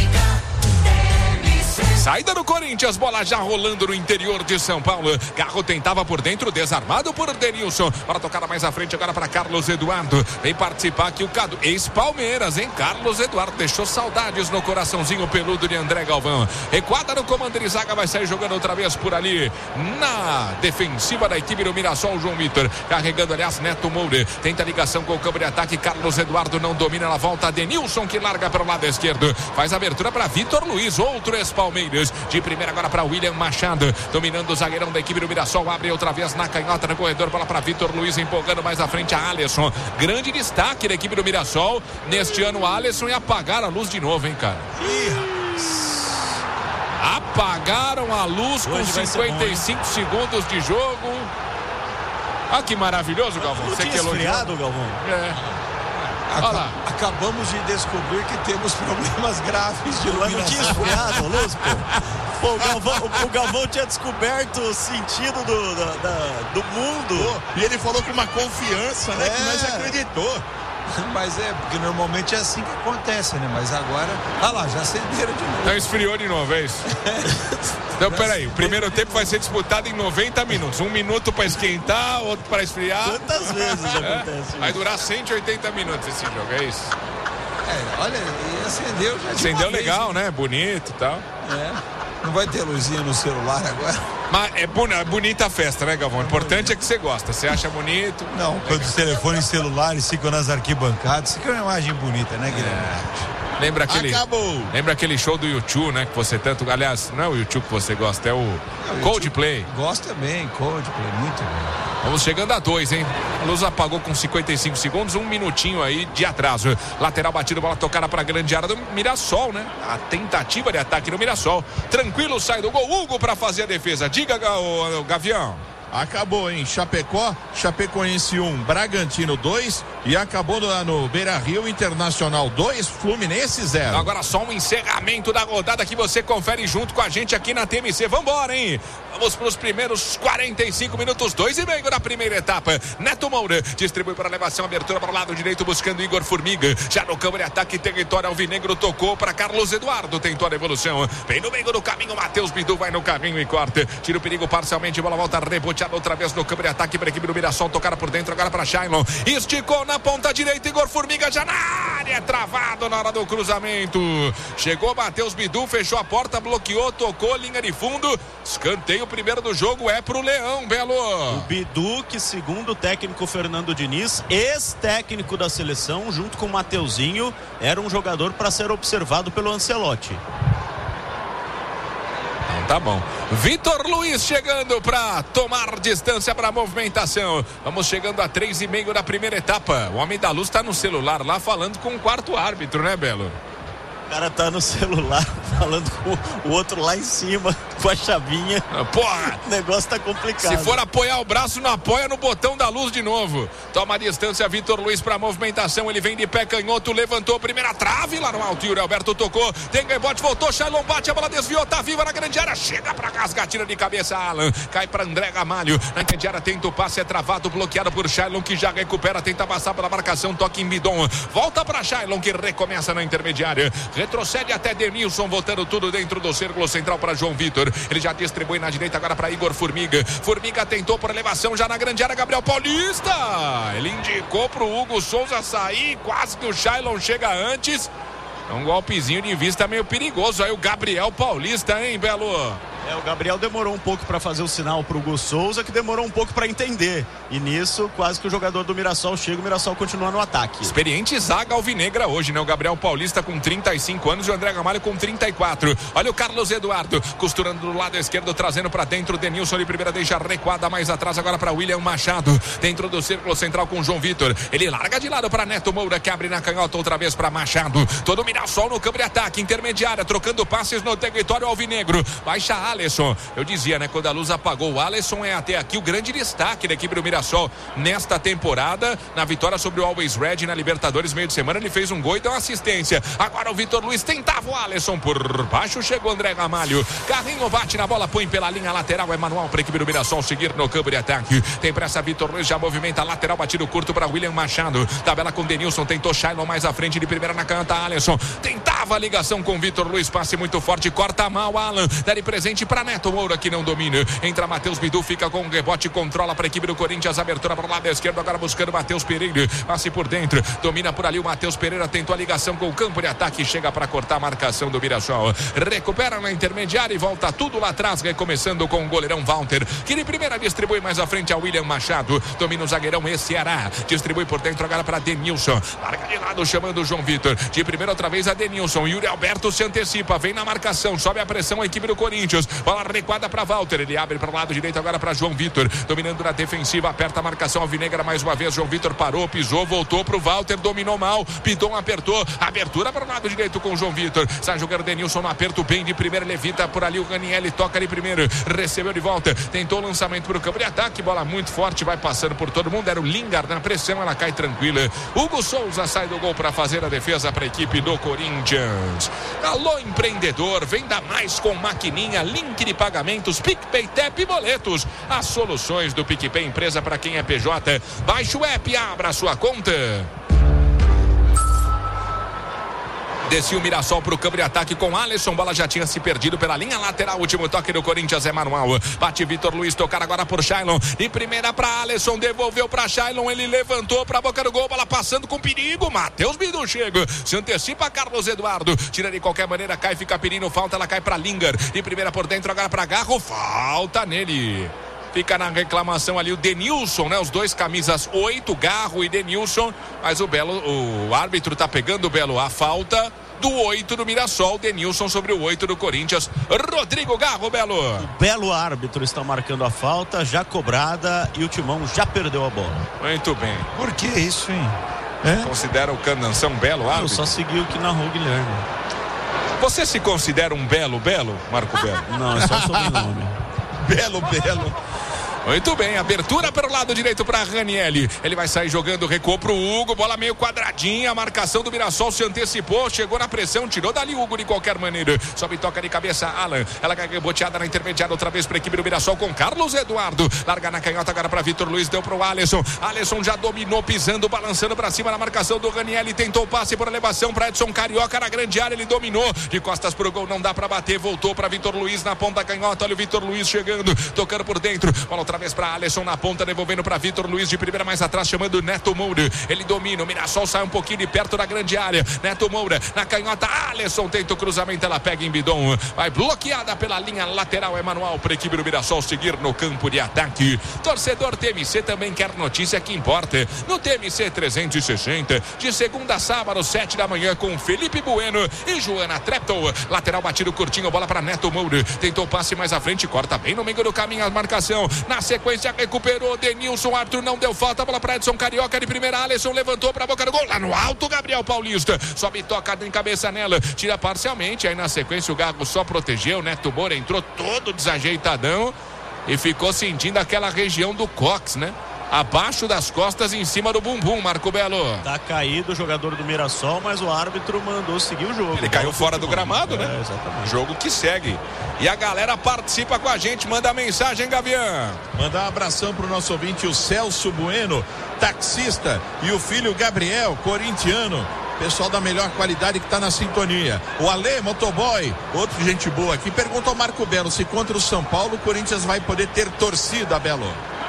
Saída do Corinthians, bola já rolando no interior de São Paulo. Carro tentava por dentro, desarmado por Denilson. Para tocar mais à frente agora para Carlos Eduardo. Vem participar aqui o Cadu, ex-Palmeiras, hein? Carlos Eduardo deixou saudades no coraçãozinho peludo de André Galvão. Recuada no comando de zaga, vai sair jogando outra vez por ali. Na defensiva da equipe do Mirassol, João Vitor. Carregando, aliás, Neto Moura. Tenta ligação com o campo de ataque. Carlos Eduardo não domina, ela volta. Denilson que larga para o lado esquerdo. Faz abertura para Vitor Luiz, outro ex-Palmeiras. De primeira agora para William Machado, dominando o zagueirão da equipe do Mirassol, abre outra vez na canhota no corredor, bola para Vitor Luiz, empolgando mais à frente a Alisson. Grande destaque da equipe do Mirassol neste ano, a Alisson, e apagar a luz de novo, hein, cara? Apagaram a luz com cinquenta e cinco segundos de jogo. Ah, que maravilhoso, Galvão. Você que esfriado, Galvão. É. Aca- acabamos de descobrir que temos problemas graves de iluminação. Não tinha esfriado, luz, pô. Pô, o Galvão, o, o Galvão tinha descoberto o sentido do, da, da, do mundo. Pô, e ele falou com uma confiança, né? É. Que nós acreditou. Mas é, porque normalmente é assim que acontece, né? Mas agora, ah lá, já acenderam de novo. Então esfriou de novo, é isso? Então, peraí, o primeiro tempo vai ser disputado em noventa minutos. Um minuto para esquentar, outro para esfriar. Quantas vezes é? acontece? Vai durar cento e oitenta minutos esse jogo, é isso? É, olha, e acendeu já de Acendeu uma legal, vez, né? Bonito e tal. É. Não vai ter luzinha no celular agora? Mas é bonita a festa, né, Galvão? O importante é que você gosta. Você acha bonito? Não, quando os telefones celulares ficam nas arquibancadas, fica uma imagem bonita, né, Guilherme? É. Lembra aquele, Acabou. lembra aquele show do YouTube, né? Que você tanto. Aliás, não é o YouTube que você gosta, é o Não, Coldplay. Gosto também, Coldplay, muito bem. Vamos chegando a dois, hein? A luz apagou com cinquenta e cinco segundos, um minutinho aí de atraso. Lateral batido, bola tocada para a grande área do Mirassol, né? A tentativa de ataque do Mirassol. Tranquilo, sai do gol. Hugo para fazer a defesa. Diga, o Gavião. Acabou em Chapecó, Chapecoense um, Bragantino dois e acabou no, no Beira-Rio, Internacional dois, Fluminense zero. Agora só um encerramento da rodada que você confere junto com a gente aqui na T M C. Vambora, hein? Vamos para os primeiros quarenta e cinco minutos, dois e meio da primeira etapa. Neto Moura distribui para a elevação, abertura para o lado direito, buscando Igor Formiga. Já no campo de ataque, território alvinegro, tocou para Carlos Eduardo, tentou a devolução. Vem no meio do caminho, Matheus Bidu vai no caminho e corta. Tira o perigo parcialmente, bola volta, reboteada outra vez no campo de ataque para a equipe do Mirassol, tocar por dentro agora para Shailon. Esticou na ponta direita, Igor Formiga já na área, travado na hora do cruzamento. Chegou Matheus Bidu, fechou a porta, bloqueou, tocou, linha de fundo. Escanteio primeiro do jogo é pro Leão, Belo. O Bidu, que segundo o técnico Fernando Diniz, ex-técnico da seleção, junto com o Mateuzinho, era um jogador para ser observado pelo Ancelotti. Então tá bom. Vitor Luiz chegando para tomar distância para a movimentação. Vamos chegando a três e meio da primeira etapa. O homem da luz está no celular lá falando com o quarto árbitro, né, Belo? cara tá no celular falando com o outro lá em cima, com a chavinha. Porra! O negócio tá complicado. Se for apoiar o braço, não apoia no botão da luz de novo. Toma a distância, Vitor Luiz pra movimentação. Ele vem de pé canhoto, levantou, primeira trave lá no alto. Yuri Alberto tocou, tem rebote, voltou. Shailon bate, a bola desviou, tá viva na grande área. Chega pra casca, tira de cabeça Alan. Cai pra André Gamalho. Na grande área tenta o passe, é travado, bloqueado por Shailon, que já recupera, tenta passar pela marcação, toque em Bidon. Volta pra Shailon, que recomeça na intermediária. Retrocede até Denilson, voltando tudo dentro do círculo central para João Vitor. Ele já distribui na direita agora para Igor Formiga. Formiga tentou por elevação já na grande área. Gabriel Paulista. Ele indicou pro Hugo Souza sair. Quase que o Shailon chega antes. É um golpezinho de vista meio perigoso aí o Gabriel Paulista, hein, Belo? É, o Gabriel demorou um pouco para fazer o sinal pro Hugo Souza, que demorou um pouco para entender. E nisso, quase que o jogador do Mirassol chega, o Mirassol continua no ataque. Experiente zaga alvinegra hoje, né? O Gabriel Paulista com trinta e cinco anos e o André Gamalho com trinta e quatro. Olha o Carlos Eduardo, costurando do lado esquerdo, trazendo para dentro. Denilson de primeira deixa recuada mais atrás agora para William Machado. Dentro do círculo central com João Vitor. Ele larga de lado para Neto Moura, que abre na canhota outra vez para Machado. Todo o Mirassol no campo de ataque, intermediária, trocando passes no território alvinegro. Baixa Alisson. Eu dizia, né? Quando a luz apagou, o Alisson é até aqui o grande destaque da equipe do Mirassol nesta temporada. Na vitória sobre o Always Red na Libertadores, meio de semana, ele fez um gol e deu uma assistência. Agora o Vitor Luiz tentava o Alisson por baixo, chegou o André Gamalho. Carrinho bate na bola, põe pela linha lateral. É manual para a equipe do Mirassol seguir no campo de ataque. Tem pressa, Vitor Luiz já movimenta lateral, batido curto para William Machado. Tabela com Denilson, tentou Shailon mais à frente, de primeira na canhota, Alisson. Tentava a ligação com Vitor Luiz, passe muito forte, corta mal, Alan. Dá de presente para Neto Moura, que não domina. Entra Matheus Bidu, fica com o rebote, controla para a equipe do Corinthians. Abertura para o lado esquerdo, agora buscando Matheus Pereira. Passe por dentro, domina por ali o Matheus Pereira. Tentou a ligação com o campo de ataque, chega para cortar a marcação do Mirassol. Recupera na intermediária e volta tudo lá atrás, recomeçando com o goleirão Walter, que de primeira distribui mais à frente a William Machado. Domina o zagueirão esse Ceará. Distribui por dentro agora para Denilson. Larga de lado, chamando o João Vitor. De primeira outra vez a Denilson. Yuri Alberto se antecipa, vem na marcação, sobe a pressão a equipe do Corinthians. Bola recuada para Walter, ele abre para o lado direito agora para João Vitor, dominando na defensiva, aperta a marcação alvinegra mais uma vez. João Vitor parou, pisou, voltou para o Walter, dominou mal, Pidon apertou, abertura para o lado direito com o João Vitor, sai jogando Denilson no aperto bem de primeira, levita por ali o Ranielli, toca ali primeiro, recebeu de volta, tentou o lançamento para o campo de ataque, bola muito forte, vai passando por todo mundo, era o Lingard na pressão, ela cai tranquila. Hugo Souza sai do gol para fazer a defesa para a equipe do Corinthians. Alô empreendedor, venda mais com maquininha, link de pagamentos, PicPay, Tap e boletos. As soluções do PicPay, empresa para quem é P J. Baixe o app e abra a sua conta. Descia o Mirassol para o campo de ataque com Alisson. Bola já tinha se perdido pela linha lateral. Último toque do Corinthians é manual. Bate Vitor Luiz, tocar agora por Shailon. De primeira para Alisson, devolveu para Shailon. Ele levantou para a boca do gol. Bola passando com perigo. Matheus Bidu chega. Se antecipa Carlos Eduardo. Tira de qualquer maneira, cai, fica pedindo falta. Ela cai para Lingard. De primeira por dentro, agora para Garro. Falta nele. Fica na reclamação ali o Denilson, né? Os dois camisas oito, Garro e Denilson. Mas o Belo, o árbitro tá pegando o Belo a falta do oito do Mirassol, Denilson sobre o oito do Corinthians. Rodrigo Garro, Belo. O Belo árbitro está marcando a falta, já cobrada, e o Timão já perdeu a bola. Muito bem. Por que isso, hein? É? Considera o Candanção belo árbitro? Eu só segui o que narrou o Guilherme. Você se considera um belo belo, Marco Belo? Não, é só o sobrenome. Belo, belo. Muito bem, abertura pelo lado direito para Ranielli. Ele vai sair jogando, recuou pro Hugo, bola meio quadradinha, a marcação do Mirassol se antecipou, chegou na pressão, tirou dali Hugo de qualquer maneira. Sobe, toca de cabeça Alan. Ela cai boteada na intermediária outra vez para a equipe do Mirassol com Carlos Eduardo. Larga na canhota agora para Vitor Luiz, deu pro Alisson. Alisson já dominou, pisando, balançando para cima na marcação do Ranielli. Tentou o passe por elevação para Edson Carioca na grande área, ele dominou. De costas pro gol, não dá para bater, voltou para Vitor Luiz na ponta canhota. Olha o Vitor Luiz chegando, tocando por dentro. Bola outra vez para Alisson na ponta, devolvendo para Vitor Luiz de primeira mais atrás, chamando Neto Moura. Ele domina, o Mirassol sai um pouquinho de perto da grande área. Neto Moura na canhota, Alisson tenta o cruzamento, ela pega em Bidon. Vai bloqueada pela linha lateral, é manual para a equipe do Mirassol seguir no campo de ataque. Torcedor T M C também quer notícia que importa. No T M C trezentos e sessenta, de segunda a sábado, sete da manhã, com Felipe Bueno e Joana Treptow. Lateral batido curtinho, bola para Neto Moura. Tentou o passe mais à frente, corta bem no meio do caminho a marcação. Na sequência recuperou Denilson, Arthur não deu falta, bola para Edson Carioca de primeira, Alisson levantou para a boca do gol, lá no alto Gabriel Paulista, sobe e toca em cabeça nela, tira parcialmente, aí na sequência o Gago só protegeu, Neto Moura entrou todo desajeitadão e ficou sentindo aquela região do cox, né? Abaixo das costas, em cima do bumbum, Marco Belo. Tá caído o jogador do Mirassol, mas o árbitro mandou seguir o jogo. Ele caiu fora do gramado, né? É, exatamente. Jogo que segue. E a galera participa com a gente, manda mensagem, Gavião. Mandar um abração pro nosso ouvinte, o Celso Bueno, taxista, e o filho Gabriel, corintiano. Pessoal da melhor qualidade que tá na sintonia. O Alê, motoboy, outro gente boa aqui, pergunta ao Marco Belo se contra o São Paulo o Corinthians vai poder ter torcida, Belo.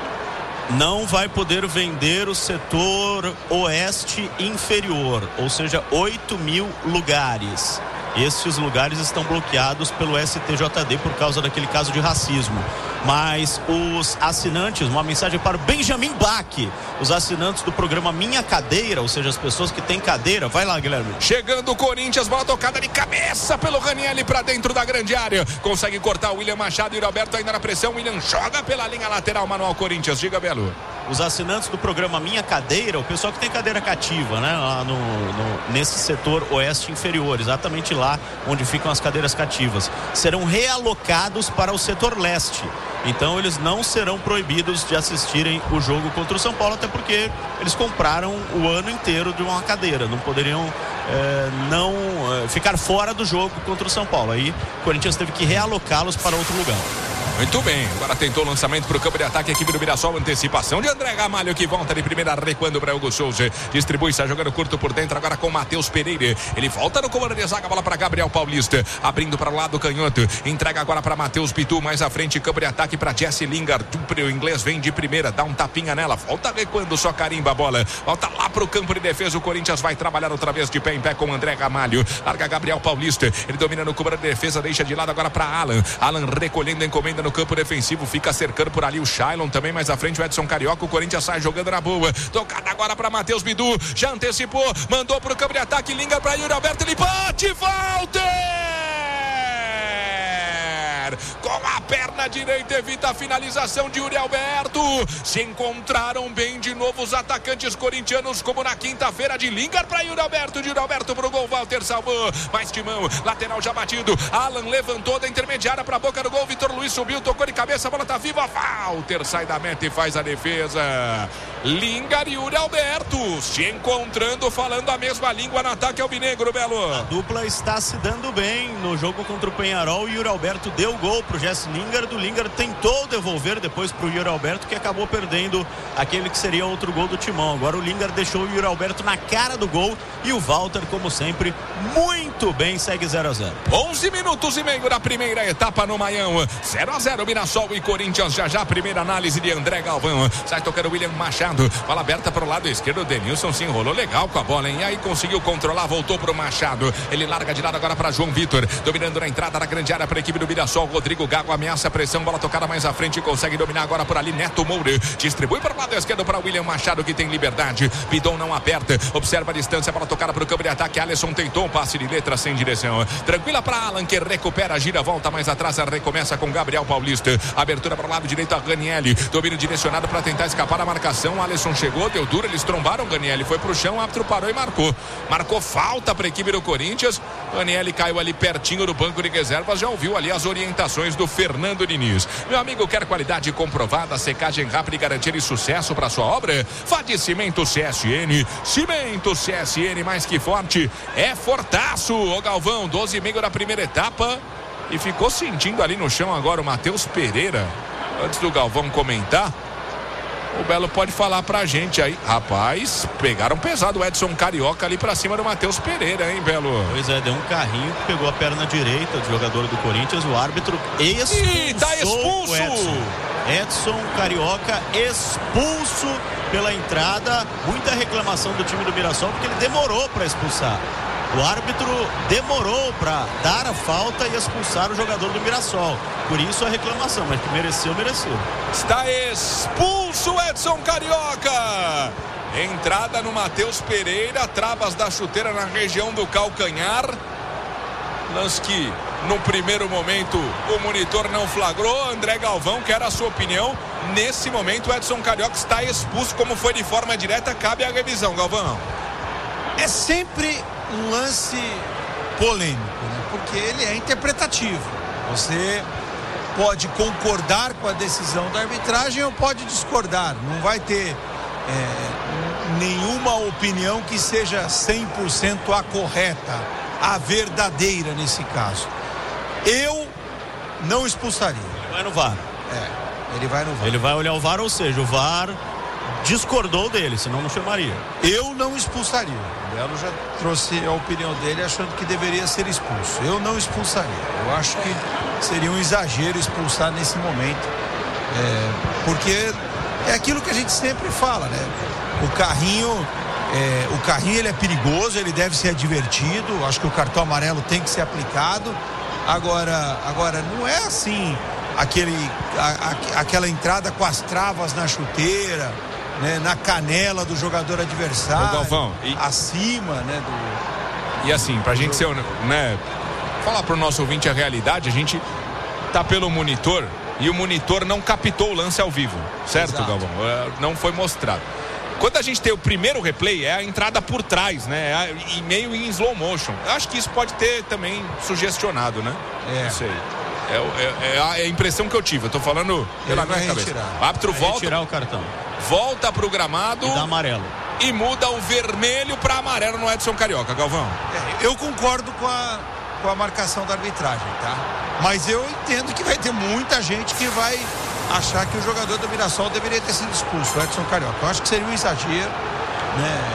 Não vai poder vender o setor oeste inferior, ou seja, oito mil lugares. Esses lugares estão bloqueados pelo S T J D por causa daquele caso de racismo. Mas os assinantes, uma mensagem para o Benjamin Bach, os assinantes do programa Minha Cadeira, ou seja, as pessoas que têm cadeira. Vai lá, Guilherme. Chegando o Corinthians, bola tocada de cabeça pelo Ranieri para dentro da grande área. Consegue cortar o William Machado e o Alberto ainda na pressão. William joga pela linha lateral, Manuel Corinthians. Diga, Belo. Os assinantes do programa Minha Cadeira, o pessoal que tem cadeira cativa, né? Lá no, no, nesse setor oeste inferior, exatamente lá onde ficam as cadeiras cativas, serão realocados para o setor leste. Então eles não serão proibidos de assistirem o jogo contra o São Paulo, até porque eles compraram o ano inteiro de uma cadeira, não poderiam é, não é, ficar fora do jogo contra o São Paulo. Aí o Corinthians teve que realocá-los para outro lugar. Muito bem, agora tentou o lançamento para o campo de ataque, a equipe do Mirassol, antecipação de André Gamalho que volta de primeira, recuando para Hugo Souza, distribui, está jogando curto por dentro, agora com Matheus Pereira, ele volta no comando de zaga, bola para Gabriel Paulista, abrindo para o lado canhoto, entrega agora para Matheus Pitu, mais à frente, campo de ataque para Jesse Lingard, o inglês vem de primeira, dá um tapinha nela, volta recuando, só carimba a bola, volta lá para o campo de defesa, o Corinthians vai trabalhar outra vez de pé em pé com André Gamalho, larga Gabriel Paulista, ele domina no comando de defesa, deixa de lado agora para Alan, Alan recolhendo a encomenda no campo defensivo, fica cercando por ali o Shailon, também mais à frente o Edson Carioca, o Corinthians sai jogando na boa, tocada agora para Matheus Bidu, já antecipou, mandou pro campo de ataque, liga para Yuri Alberto, ele bate, Walter! Com a perna direita evita a finalização de Yuri Alberto. Se encontraram bem de novo os atacantes corintianos, como na quinta-feira, de Lingard para Yuri Alberto, de Yuri Alberto pro gol, Walter salvou, mais timão, lateral já batido, Alan levantou da intermediária para a boca do gol, Vitor Luiz subiu, tocou de cabeça, a bola tá viva, Walter sai da meta e faz a defesa. Lingard e Yuri Alberto se encontrando, falando a mesma língua no ataque alvinegro, Belo. A dupla está se dando bem no jogo contra o Penharol, e Yuri Alberto deu gol pro Jesse Lingard, o Lingard tentou devolver depois pro Yuri Alberto, que acabou perdendo aquele que seria outro gol do Timão. Agora o Lingard deixou o Yuri Alberto na cara do gol, e o Walter, como sempre, muito bem, segue zero a zero. onze minutos e meio da primeira etapa no Maião, zero a zero Mirassol e Corinthians. Já já a primeira análise de André Galvão, sai tocando o William Machado, bola aberta pro lado esquerdo, o Denilson se enrolou legal com a bola, hein? E aí conseguiu controlar, voltou pro Machado, ele larga de lado agora para João Vitor, dominando na entrada da grande área para a equipe do Mirassol, Rodrigo Gago ameaça a pressão, bola tocada mais à frente, consegue dominar agora por ali, Neto Moura, distribui para o lado esquerdo para William Machado, que tem liberdade, Bidon não aperta, observa a distância, bola tocada para o campo de ataque, Alisson tentou um passe de letra sem direção, tranquila para Alan, que recupera, gira, volta mais atrás, recomeça com Gabriel Paulista, abertura para o lado direito a Ranieri, domínio direcionado para tentar escapar da marcação, Alisson chegou, deu duro, eles trombaram, Ranieri foi pro chão, o árbitro parou e marcou, marcou falta para a equipe do Corinthians, Ranieri caiu ali pertinho do banco de reservas, já ouviu ali as orientações do Fernando Diniz. Meu amigo, quer qualidade comprovada, secagem rápida e garantia e sucesso para sua obra? Vá de Cimento C S N, Cimento C S N, mais que forte, é fortaço. O Galvão, doze e meio da primeira etapa, e ficou sentindo ali no chão agora o Matheus Pereira. Antes do Galvão comentar, o Belo pode falar pra gente aí. Rapaz, pegaram pesado o Edson Carioca ali pra cima do Matheus Pereira, hein, Belo? Pois é, deu um carrinho que pegou a perna direita do jogador do Corinthians, o árbitro expulsou. Ih, tá expulso! O Edson. Edson Carioca expulso pela entrada. Muita reclamação do time do Mirassol, porque ele demorou pra expulsar. O árbitro demorou para dar a falta e expulsar o jogador do Mirassol. Por isso a reclamação, mas que mereceu, mereceu. Está expulso Edson Carioca. Entrada no Matheus Pereira, travas da chuteira na região do calcanhar. Lance que no primeiro momento o monitor não flagrou. André Galvão, quer a sua opinião. Nesse momento o Edson Carioca está expulso, como foi de forma direta, cabe a revisão, Galvão. É sempre um lance polêmico, né? Porque ele é interpretativo. Você pode concordar com a decisão da arbitragem ou pode discordar. Não vai ter é, nenhuma opinião que seja cem por cento a correta, a verdadeira nesse caso. Eu não expulsaria. Ele vai no V A R. É, ele vai no V A R. Ele vai olhar o V A R, ou seja, o V A R discordou dele, senão não chamaria. Eu não expulsaria. O Belo já trouxe a opinião dele achando que deveria ser expulso. Eu não expulsaria. Eu acho que seria um exagero expulsar nesse momento. É, porque é aquilo que a gente sempre fala, né? O carrinho, é, o carrinho ele é perigoso, ele deve ser advertido. Acho que o cartão amarelo tem que ser aplicado. Agora, agora não é assim aquele, a, a, aquela entrada com as travas na chuteira, né, na canela do jogador adversário, Ô, Galvão, e... acima, né, do... E assim, pra gente ser, né, falar pro nosso ouvinte a realidade, a gente tá pelo monitor e o monitor não captou o lance ao vivo, certo, Exato. Galvão? Não foi mostrado. Quando a gente tem o primeiro replay, é a entrada por trás, né, e meio em slow motion. Eu acho que isso pode ter também sugestionado, né? É. Não sei. É, é, é a impressão que eu tive. Eu tô falando pela minha cabeça. O árbitro vai volta. Retirar o cartão. Volta pro gramado. E dá amarelo. E muda o vermelho para amarelo no Edson Carioca, Galvão. É, eu concordo com a, com a marcação da arbitragem, tá? Mas eu entendo que vai ter muita gente que vai achar que o jogador do Mirassol deveria ter sido expulso, o Edson Carioca. Eu acho que seria um exagero, né?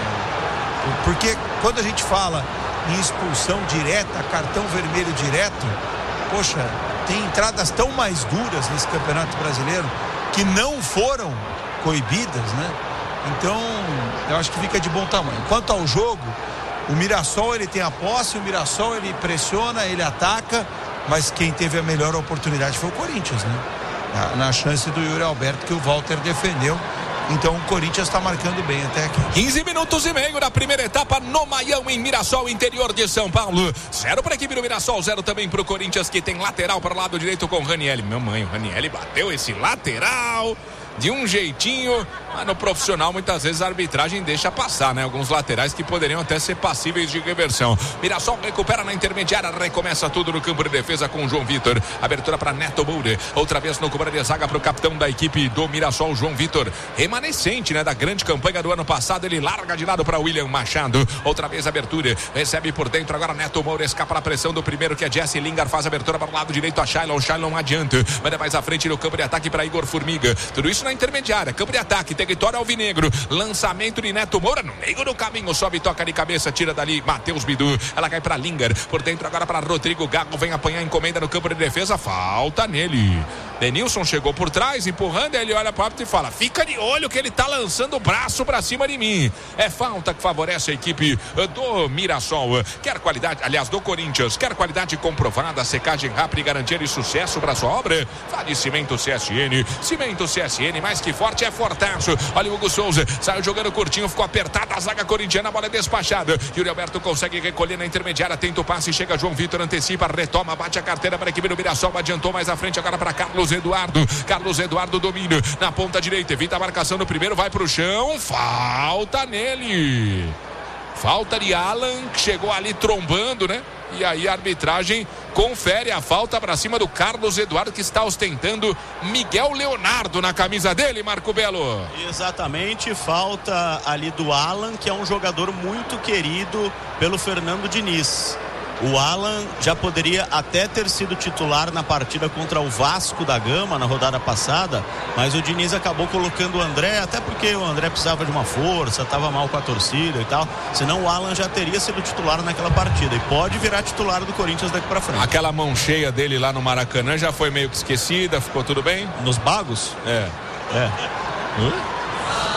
Porque quando a gente fala em expulsão direta, cartão vermelho direto, poxa, tem entradas tão mais duras nesse Campeonato Brasileiro que não foram coibidas, né? Então, eu acho que fica de bom tamanho. Quanto ao jogo, o Mirassol ele tem a posse, o Mirassol ele pressiona, ele ataca, mas quem teve a melhor oportunidade foi o Corinthians, né? Na, na chance do Yuri Alberto, que o Walter defendeu. Então o Corinthians está marcando bem até aqui. quinze minutos e meio da primeira etapa no Maião, em Mirassol, interior de São Paulo. Zero para a equipe do Mirassol, zero também para o Corinthians, que tem lateral para o lado direito com o Ranielli. Meu mãe, o Ranielli bateu esse lateral de um jeitinho, mas no profissional muitas vezes a arbitragem deixa passar, né? Alguns laterais que poderiam até ser passíveis de reversão. Mirassol recupera na intermediária, recomeça tudo no campo de defesa com o João Vitor. Abertura para Neto Moura, outra vez no cobra de zaga para o capitão da equipe do Mirassol, João Vitor, remanescente, né, da grande campanha do ano passado. Ele larga de lado para William Machado, outra vez abertura, recebe por dentro agora Neto Moura, escapa na pressão do primeiro, que é Jesse Lingard, faz abertura para o lado direito a Shailon, Shailon adianta, manda mais à frente no campo de ataque para Igor Formiga. Tudo isso na intermediária, campo de ataque, território alvinegro, lançamento de Neto Moura no meio do caminho, sobe, toca de cabeça, tira dali Matheus Bidu, ela cai para Lingard, por dentro agora para Rodrigo Gago, vem apanhar, encomenda no campo de defesa, falta nele. Denilson chegou por trás, empurrando, ele olha para o árbitro e fala: fica de olho que ele tá lançando o braço para cima de mim. É falta que favorece a equipe do Mirassol. Quer qualidade, aliás, do Corinthians, quer qualidade comprovada, secagem rápida e garantia de sucesso para sua obra? Fale Cimento C S N. Cimento C S N, mais que forte, é fortaço. Olha o Hugo Souza, saiu jogando curtinho, ficou apertada a zaga corintiana, a bola é despachada. Yuri Alberto consegue recolher na intermediária, tenta o passe, chega João Vitor, antecipa, retoma, bate a carteira para a equipe do Mirassol, adiantou mais à frente agora para Carlos Eduardo. Carlos Eduardo domina na ponta direita, evita a marcação no primeiro, vai pro chão, falta nele. Falta de Alan, que chegou ali trombando, né? E aí a arbitragem confere a falta para cima do Carlos Eduardo, que está ostentando Miguel Leonardo na camisa dele, Marco Belo. Exatamente, falta ali do Alan, que é um jogador muito querido pelo Fernando Diniz. O Alan já poderia até ter sido titular na partida contra o Vasco da Gama na rodada passada, mas o Diniz acabou colocando o André, até porque o André precisava de uma força, estava mal com a torcida e tal, senão o Alan já teria sido titular naquela partida e pode virar titular do Corinthians daqui pra frente. Aquela mão cheia dele lá no Maracanã já foi meio que esquecida, ficou tudo bem? Nos bagos? É. É. Hã?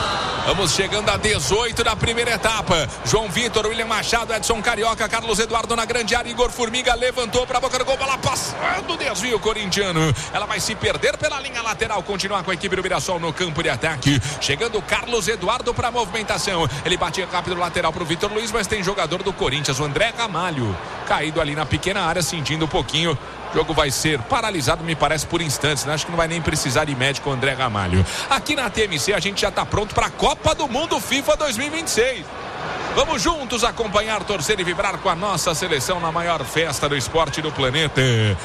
Vamos chegando a dezoito da primeira etapa. João Vitor, William Machado, Edson Carioca, Carlos Eduardo na grande área. Igor Formiga levantou para a boca do gol. Bola passando, desvio corintiano. Ela vai se perder pela linha lateral. Continuar com a equipe do Mirassol no campo de ataque. Chegando o Carlos Eduardo para a movimentação. Ele bate rápido lateral para o Vitor Luiz, mas tem jogador do Corinthians, o André Ramalho, caído ali na pequena área, sentindo um pouquinho. O jogo vai ser paralisado, me parece, por instantes, né? Acho que não vai nem precisar de médico o André Ramalho. Aqui na T M C a gente já está pronto para a Copa do Mundo FIFA dois mil e vinte e seis. Vamos juntos acompanhar, torcer e vibrar com a nossa seleção na maior festa do esporte do planeta.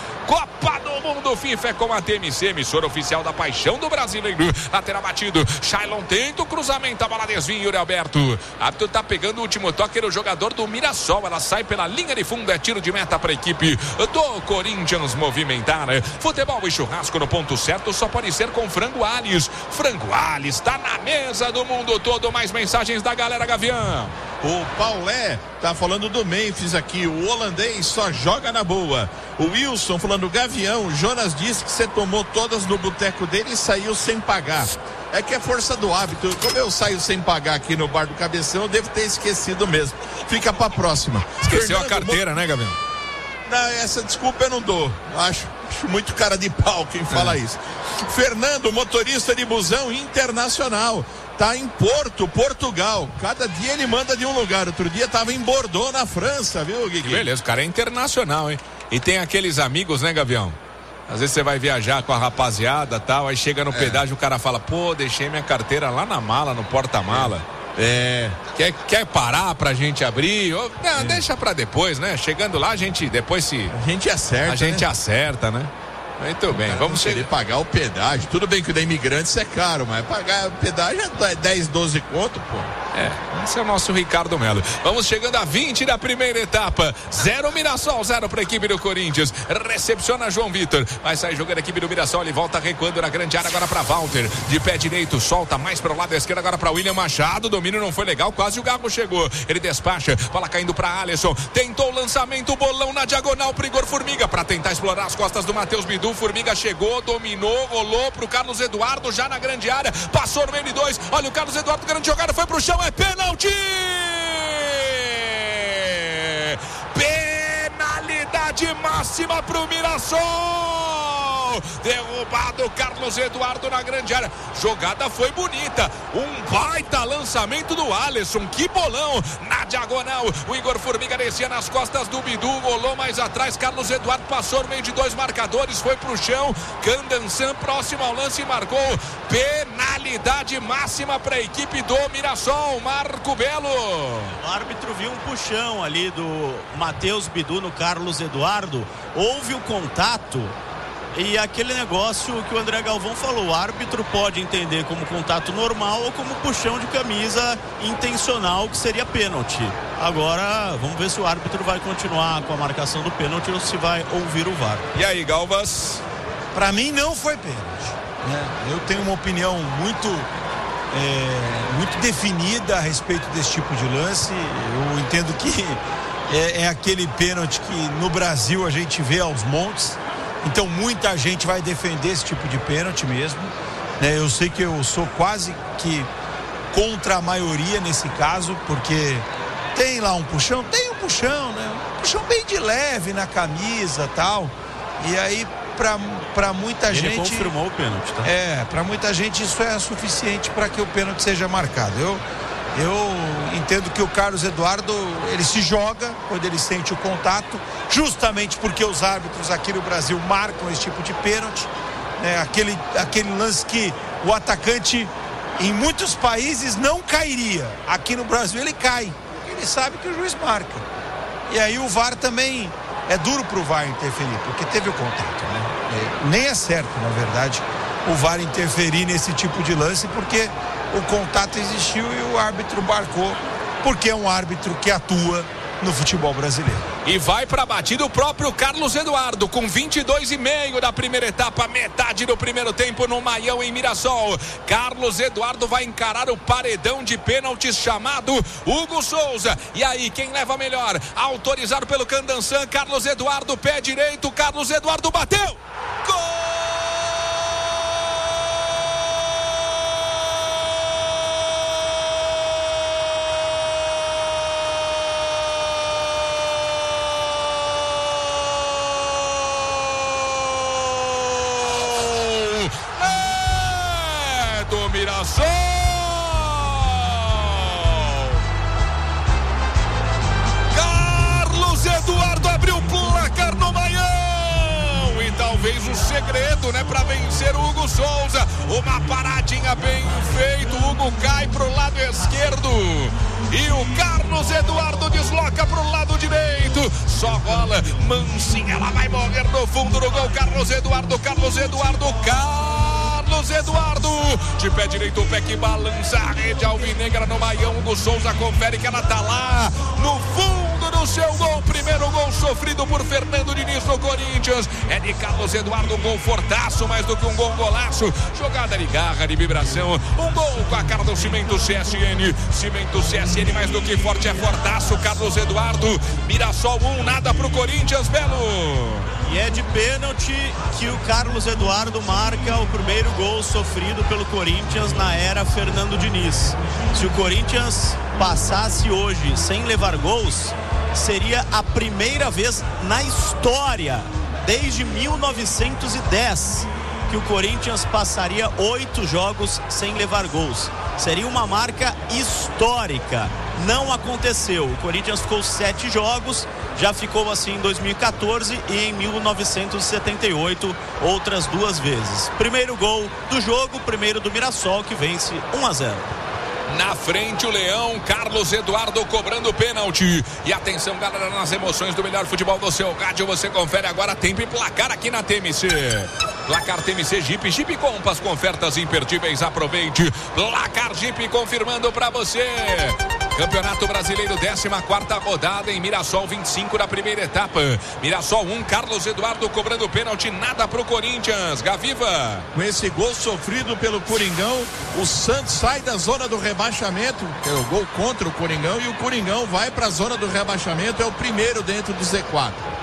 Copa do Mundo FIFA é com a T M C, emissora oficial da paixão do brasileiro. Lateral batido, Shailon tenta o cruzamento, a bola desvia, Yuri Alberto. Árbitro tá pegando o último toque, era o jogador do Mirassol. Ela sai pela linha de fundo, é tiro de meta para a equipe do Corinthians movimentar. Futebol e churrasco no ponto certo só pode ser com Frango Alhes. Frango Alhes tá na mesa do mundo todo. Mais mensagens da galera, Gavião. O Paulé tá falando do Memphis aqui, o holandês só joga na boa. O Wilson falando, Gavião, o Jonas disse que você tomou todas no boteco dele e saiu sem pagar. É que é força do hábito. Como eu saio sem pagar aqui no bar do Cabeção, eu devo ter esquecido mesmo. Fica pra próxima. Esqueceu Fernando, a carteira, né, Gavião? Não, essa desculpa eu não dou. Acho, acho muito cara de pau quem fala é. isso. Fernando, motorista de busão internacional. Tá em Porto, Portugal. Cada dia ele manda de um lugar. Outro dia tava em Bordeaux, na França, viu, Guigui? Beleza, o cara é internacional, hein? E tem aqueles amigos, né, Gavião? Às vezes você vai viajar com a rapaziada e tal, aí chega no é. pedágio, o cara fala, pô, deixei minha carteira lá na mala, no porta-mala. É. Quer, quer parar pra gente abrir? Ou, não, é. deixa pra depois, né? Chegando lá, a gente depois se... A gente acerta, A gente né? acerta, né? Muito bem, cara, vamos querer pagar o pedágio. Tudo bem que o da Imigrantes é caro, mas pagar o pedágio é dez, doze conto, pô. É, esse é o nosso Ricardo Melo. Vamos chegando a vinte da primeira etapa. Zero Mirassol, zero para a equipe do Corinthians. Recepciona João Vitor. Vai sair jogando a equipe do Mirassol. Ele volta recuando na grande área agora para Walter. De pé direito, solta mais para o lado esquerdo agora para William Machado. O domínio não foi legal, quase o Gabo chegou. Ele despacha, bola caindo para Alisson. Tentou o lançamento, bolão na diagonal para Igor Formiga para tentar explorar as costas do Matheus Bidu. Formiga chegou, dominou, rolou pro Carlos Eduardo já na grande área. Passou no meio de dois. Olha o Carlos Eduardo, grande jogada, foi pro chão. É pênalti! Penalidade máxima pro Mirassol! Derrubado Carlos Eduardo na grande área. Jogada foi bonita. Um baita lançamento do Alisson. Que bolão na diagonal. O Igor Formiga descia nas costas do Bidu. Rolou mais atrás. Carlos Eduardo passou no meio de dois marcadores. Foi pro chão. Candansan próximo ao lance e marcou. Penalidade máxima para a equipe do Mirassol. Marco Belo. O árbitro viu um puxão ali do Matheus Bidu no Carlos Eduardo. Houve o contato. E aquele negócio que o André Galvão falou, o árbitro pode entender como contato normal ou como puxão de camisa intencional, que seria pênalti. Agora, vamos ver se o árbitro vai continuar com a marcação do pênalti ou se vai ouvir o V A R. E aí, Galvas? Para mim não foi pênalti, né? Eu tenho uma opinião muito, é, muito definida a respeito desse tipo de lance. Eu entendo que é, é aquele pênalti que no Brasil a gente vê aos montes. Então muita gente vai defender esse tipo de pênalti mesmo, né? Eu sei que eu sou quase que contra a maioria nesse caso, porque tem lá um puxão, tem um puxão, né? Um puxão bem de leve na camisa, tal. E aí para para muita Ele gente confirmou o pênalti, tá? É, para muita gente isso é suficiente para que o pênalti seja marcado. Eu Eu entendo que o Carlos Eduardo, ele se joga quando ele sente o contato, justamente porque os árbitros aqui no Brasil marcam esse tipo de pênalti, né? Aquele, aquele lance que o atacante em muitos países não cairia. Aqui no Brasil ele cai, porque ele sabe que o juiz marca. E aí o V A R também, é duro pro V A R interferir, porque teve o contato, né? É, nem é certo, na verdade, o V A R interferir nesse tipo de lance, porque o contato existiu e o árbitro marcou, porque é um árbitro que atua no futebol brasileiro. E vai para a batida o próprio Carlos Eduardo, com vinte e dois e meio da primeira etapa, metade do primeiro tempo no Maião, em Mirassol. Carlos Eduardo vai encarar o paredão de pênaltis chamado Hugo Souza. E aí, quem leva melhor? Autorizado pelo Candansan, Carlos Eduardo, pé direito, Carlos Eduardo bateu! Gol! Mirassol! Carlos Eduardo abriu o placar no Maião. E talvez o segredo, né, para vencer o Hugo Souza. Uma paradinha bem feita. O Hugo cai pro lado esquerdo. E o Carlos Eduardo desloca pro lado direito. Só rola. Mansinha, ela vai morrer no fundo do gol. Carlos Eduardo, Carlos Eduardo, Carlos Eduardo. De pé direito, o pé que balança a rede alvinegra no Maião. Hugo Souza confere que ela tá lá no fundo do seu gol. Primeiro gol sofrido por Fernando Diniz no Corinthians. É de Carlos Eduardo, um gol fortaço, mais do que um gol golaço. Jogada de garra, de vibração. Um gol com a cara do Cimento C S N. Cimento C S N, mais do que forte, é fortaço. Carlos Eduardo. Mirassol um, nada pro Corinthians, Belo. E é de pênalti que o Carlos Eduardo marca o primeiro gol sofrido pelo Corinthians na era Fernando Diniz. Se o Corinthians passasse hoje sem levar gols, seria a primeira vez na história, desde mil novecentos e dez, que o Corinthians passaria oito jogos sem levar gols. Seria uma marca histórica. Não aconteceu. O Corinthians ficou sete jogos, já ficou assim em dois mil e quatorze e em mil novecentos e setenta e oito, outras duas vezes. Primeiro gol do jogo, primeiro do Mirassol, que vence um a zero. Na frente o Leão, Carlos Eduardo cobrando pênalti. E atenção, galera, nas emoções do melhor futebol do seu rádio. Você confere agora tempo e placar aqui na T M C. Placar T M C Jeep, Jeep Compass com ofertas imperdíveis, aproveite. Placar Jeep confirmando pra você. Campeonato Brasileiro, décima quarta rodada em Mirassol, vinte e cinco da primeira etapa. Mirassol um, Carlos Eduardo cobrando pênalti, nada pro Corinthians. Gaviva. Com esse gol sofrido pelo Coringão, o Santos sai da zona do rebaixamento, que é o gol contra o Coringão, e o Coringão vai pra zona do rebaixamento, é o primeiro dentro do Z quatro.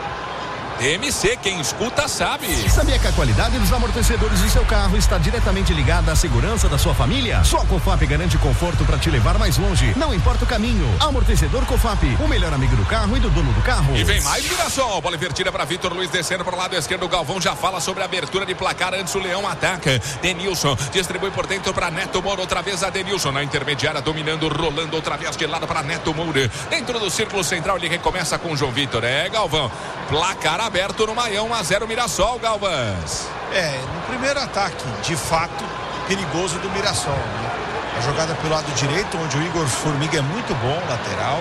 T M C, quem escuta sabe. Sabia que a qualidade dos amortecedores do seu carro está diretamente ligada à segurança da sua família? Só a Cofap garante conforto para te levar mais longe, não importa o caminho. Amortecedor Cofap, o melhor amigo do carro e do dono do carro. E vem mais Mirassol, bola invertida para Vitor Luiz, descendo para o lado esquerdo. O Galvão já fala sobre a abertura de placar antes o Leão ataca. Denilson distribui por dentro para Neto Moura, outra vez a Denilson na intermediária, dominando, rolando outra vez de lado para Neto Moura. Dentro do círculo central ele recomeça com o João Vitor. É, Galvão, placar aberto no Maião, um a zero Mirassol, Galvas. É, no primeiro ataque, de fato, perigoso do Mirassol, né? A jogada pelo lado direito, onde o Igor Formiga é muito bom, lateral.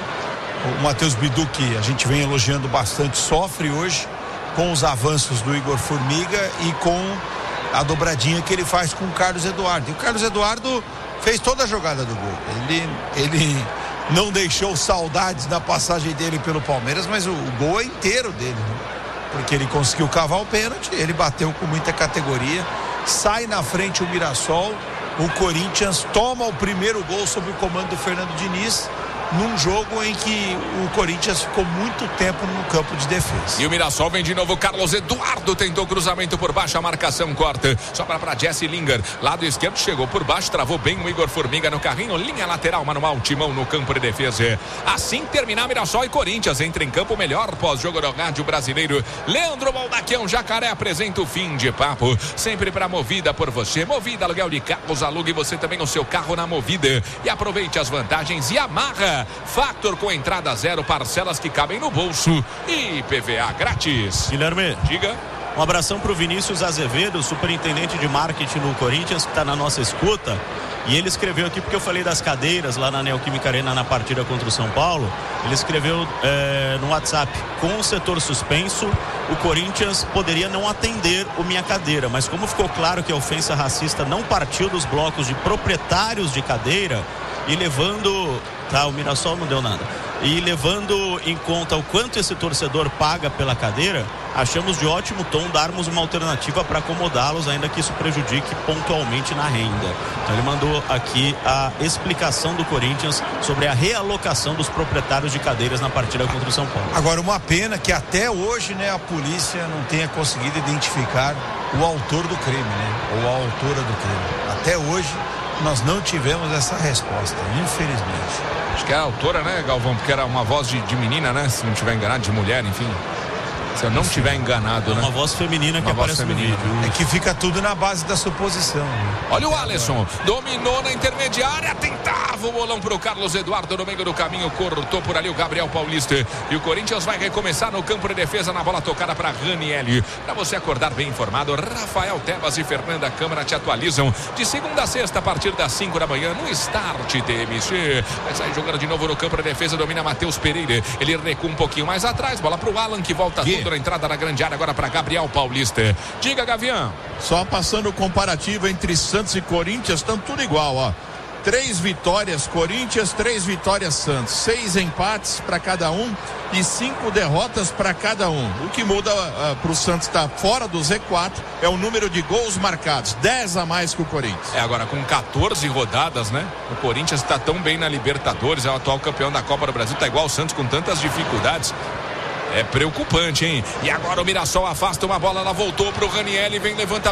O Matheus Bidu, que a gente vem elogiando bastante, sofre hoje com os avanços do Igor Formiga e com a dobradinha que ele faz com o Carlos Eduardo. E o Carlos Eduardo fez toda a jogada do gol. Ele, ele não deixou saudades da passagem dele pelo Palmeiras, mas o, o gol é inteiro dele, né? Porque ele conseguiu cavar o pênalti, ele bateu com muita categoria, sai na frente o Mirassol, o Corinthians toma o primeiro gol sob o comando do Fernando Diniz, num jogo em que o Corinthians ficou muito tempo no campo de defesa. E o Mirassol vem de novo, Carlos Eduardo tentou cruzamento por baixo, a marcação corta, sobra para Jesse Lingard, lado esquerdo, chegou por baixo, travou bem o Igor Formiga no carrinho, linha lateral, manual, timão no campo de defesa. Assim terminar Mirassol e Corinthians, entra em campo melhor pós-jogo do rádio brasileiro. Leandro Baldaquião, Jacaré apresenta o fim de papo, sempre para Movida por você. Movida, aluguel de carros, alugue você também o seu carro na Movida e aproveite as vantagens e amarra. Factor com entrada zero, parcelas que cabem no bolso e I P V A grátis. Guilherme, diga. Um abração pro Vinícius Azevedo, superintendente de marketing no Corinthians, que está na nossa escuta. E ele escreveu aqui, porque eu falei das cadeiras lá na Neoquímica Arena na partida contra o São Paulo. Ele escreveu é, no WhatsApp: com o setor suspenso, o Corinthians poderia não atender o Minha Cadeira, mas como ficou claro que a ofensa racista não partiu dos blocos de proprietários de cadeira, e levando, tá, o Mirassol não deu nada, e levando em conta o quanto esse torcedor paga pela cadeira, achamos de ótimo tom darmos uma alternativa para acomodá-los, ainda que isso prejudique pontualmente na renda. Então ele mandou aqui a explicação do Corinthians sobre a realocação dos proprietários de cadeiras na partida contra o São Paulo. Agora, uma pena que até hoje, né, a polícia não tenha conseguido identificar o autor do crime, né, ou a autora do crime. Até hoje nós não tivemos essa resposta, infelizmente. Acho que é a autora, né, Galvão? Porque era uma voz de, de menina, né? Se não estiver enganado, de mulher, enfim. Se eu não estiver enganado, é né? Uma voz feminina que uma voz aparece feminina. no vídeo. É que fica tudo na base da suposição. Né? Olha o Alisson, dominou na intermediária, tentava o bolão pro Carlos Eduardo no meio do caminho, cortou por ali o Gabriel Paulista. E o Corinthians vai recomeçar no campo de defesa na bola tocada para Ranieri. Para você acordar bem informado, Rafael Tebas e Fernanda Câmara te atualizam de segunda a sexta a partir das cinco da manhã no Start T M C. Vai sair jogando de novo no campo de defesa, domina Matheus Pereira. Ele recua um pouquinho mais atrás, bola pro Alan que volta Que? tudo na entrada da grande área agora para Gabriel Paulista. Diga, Gavião. Só passando o comparativo entre Santos e Corinthians, estão tudo igual, ó. Três vitórias Corinthians, três vitórias Santos, seis empates para cada um e cinco derrotas para cada um. O que muda uh, para o Santos estar tá fora do Z quatro é o número de gols marcados, dez a mais que o Corinthians. É, agora com quatorze rodadas, né? O Corinthians está tão bem na Libertadores, é o atual campeão da Copa do Brasil, tá igual o Santos com tantas dificuldades. É preocupante, hein? E agora o Mirassol afasta uma bola, ela voltou pro Ranieri, vem levantamento.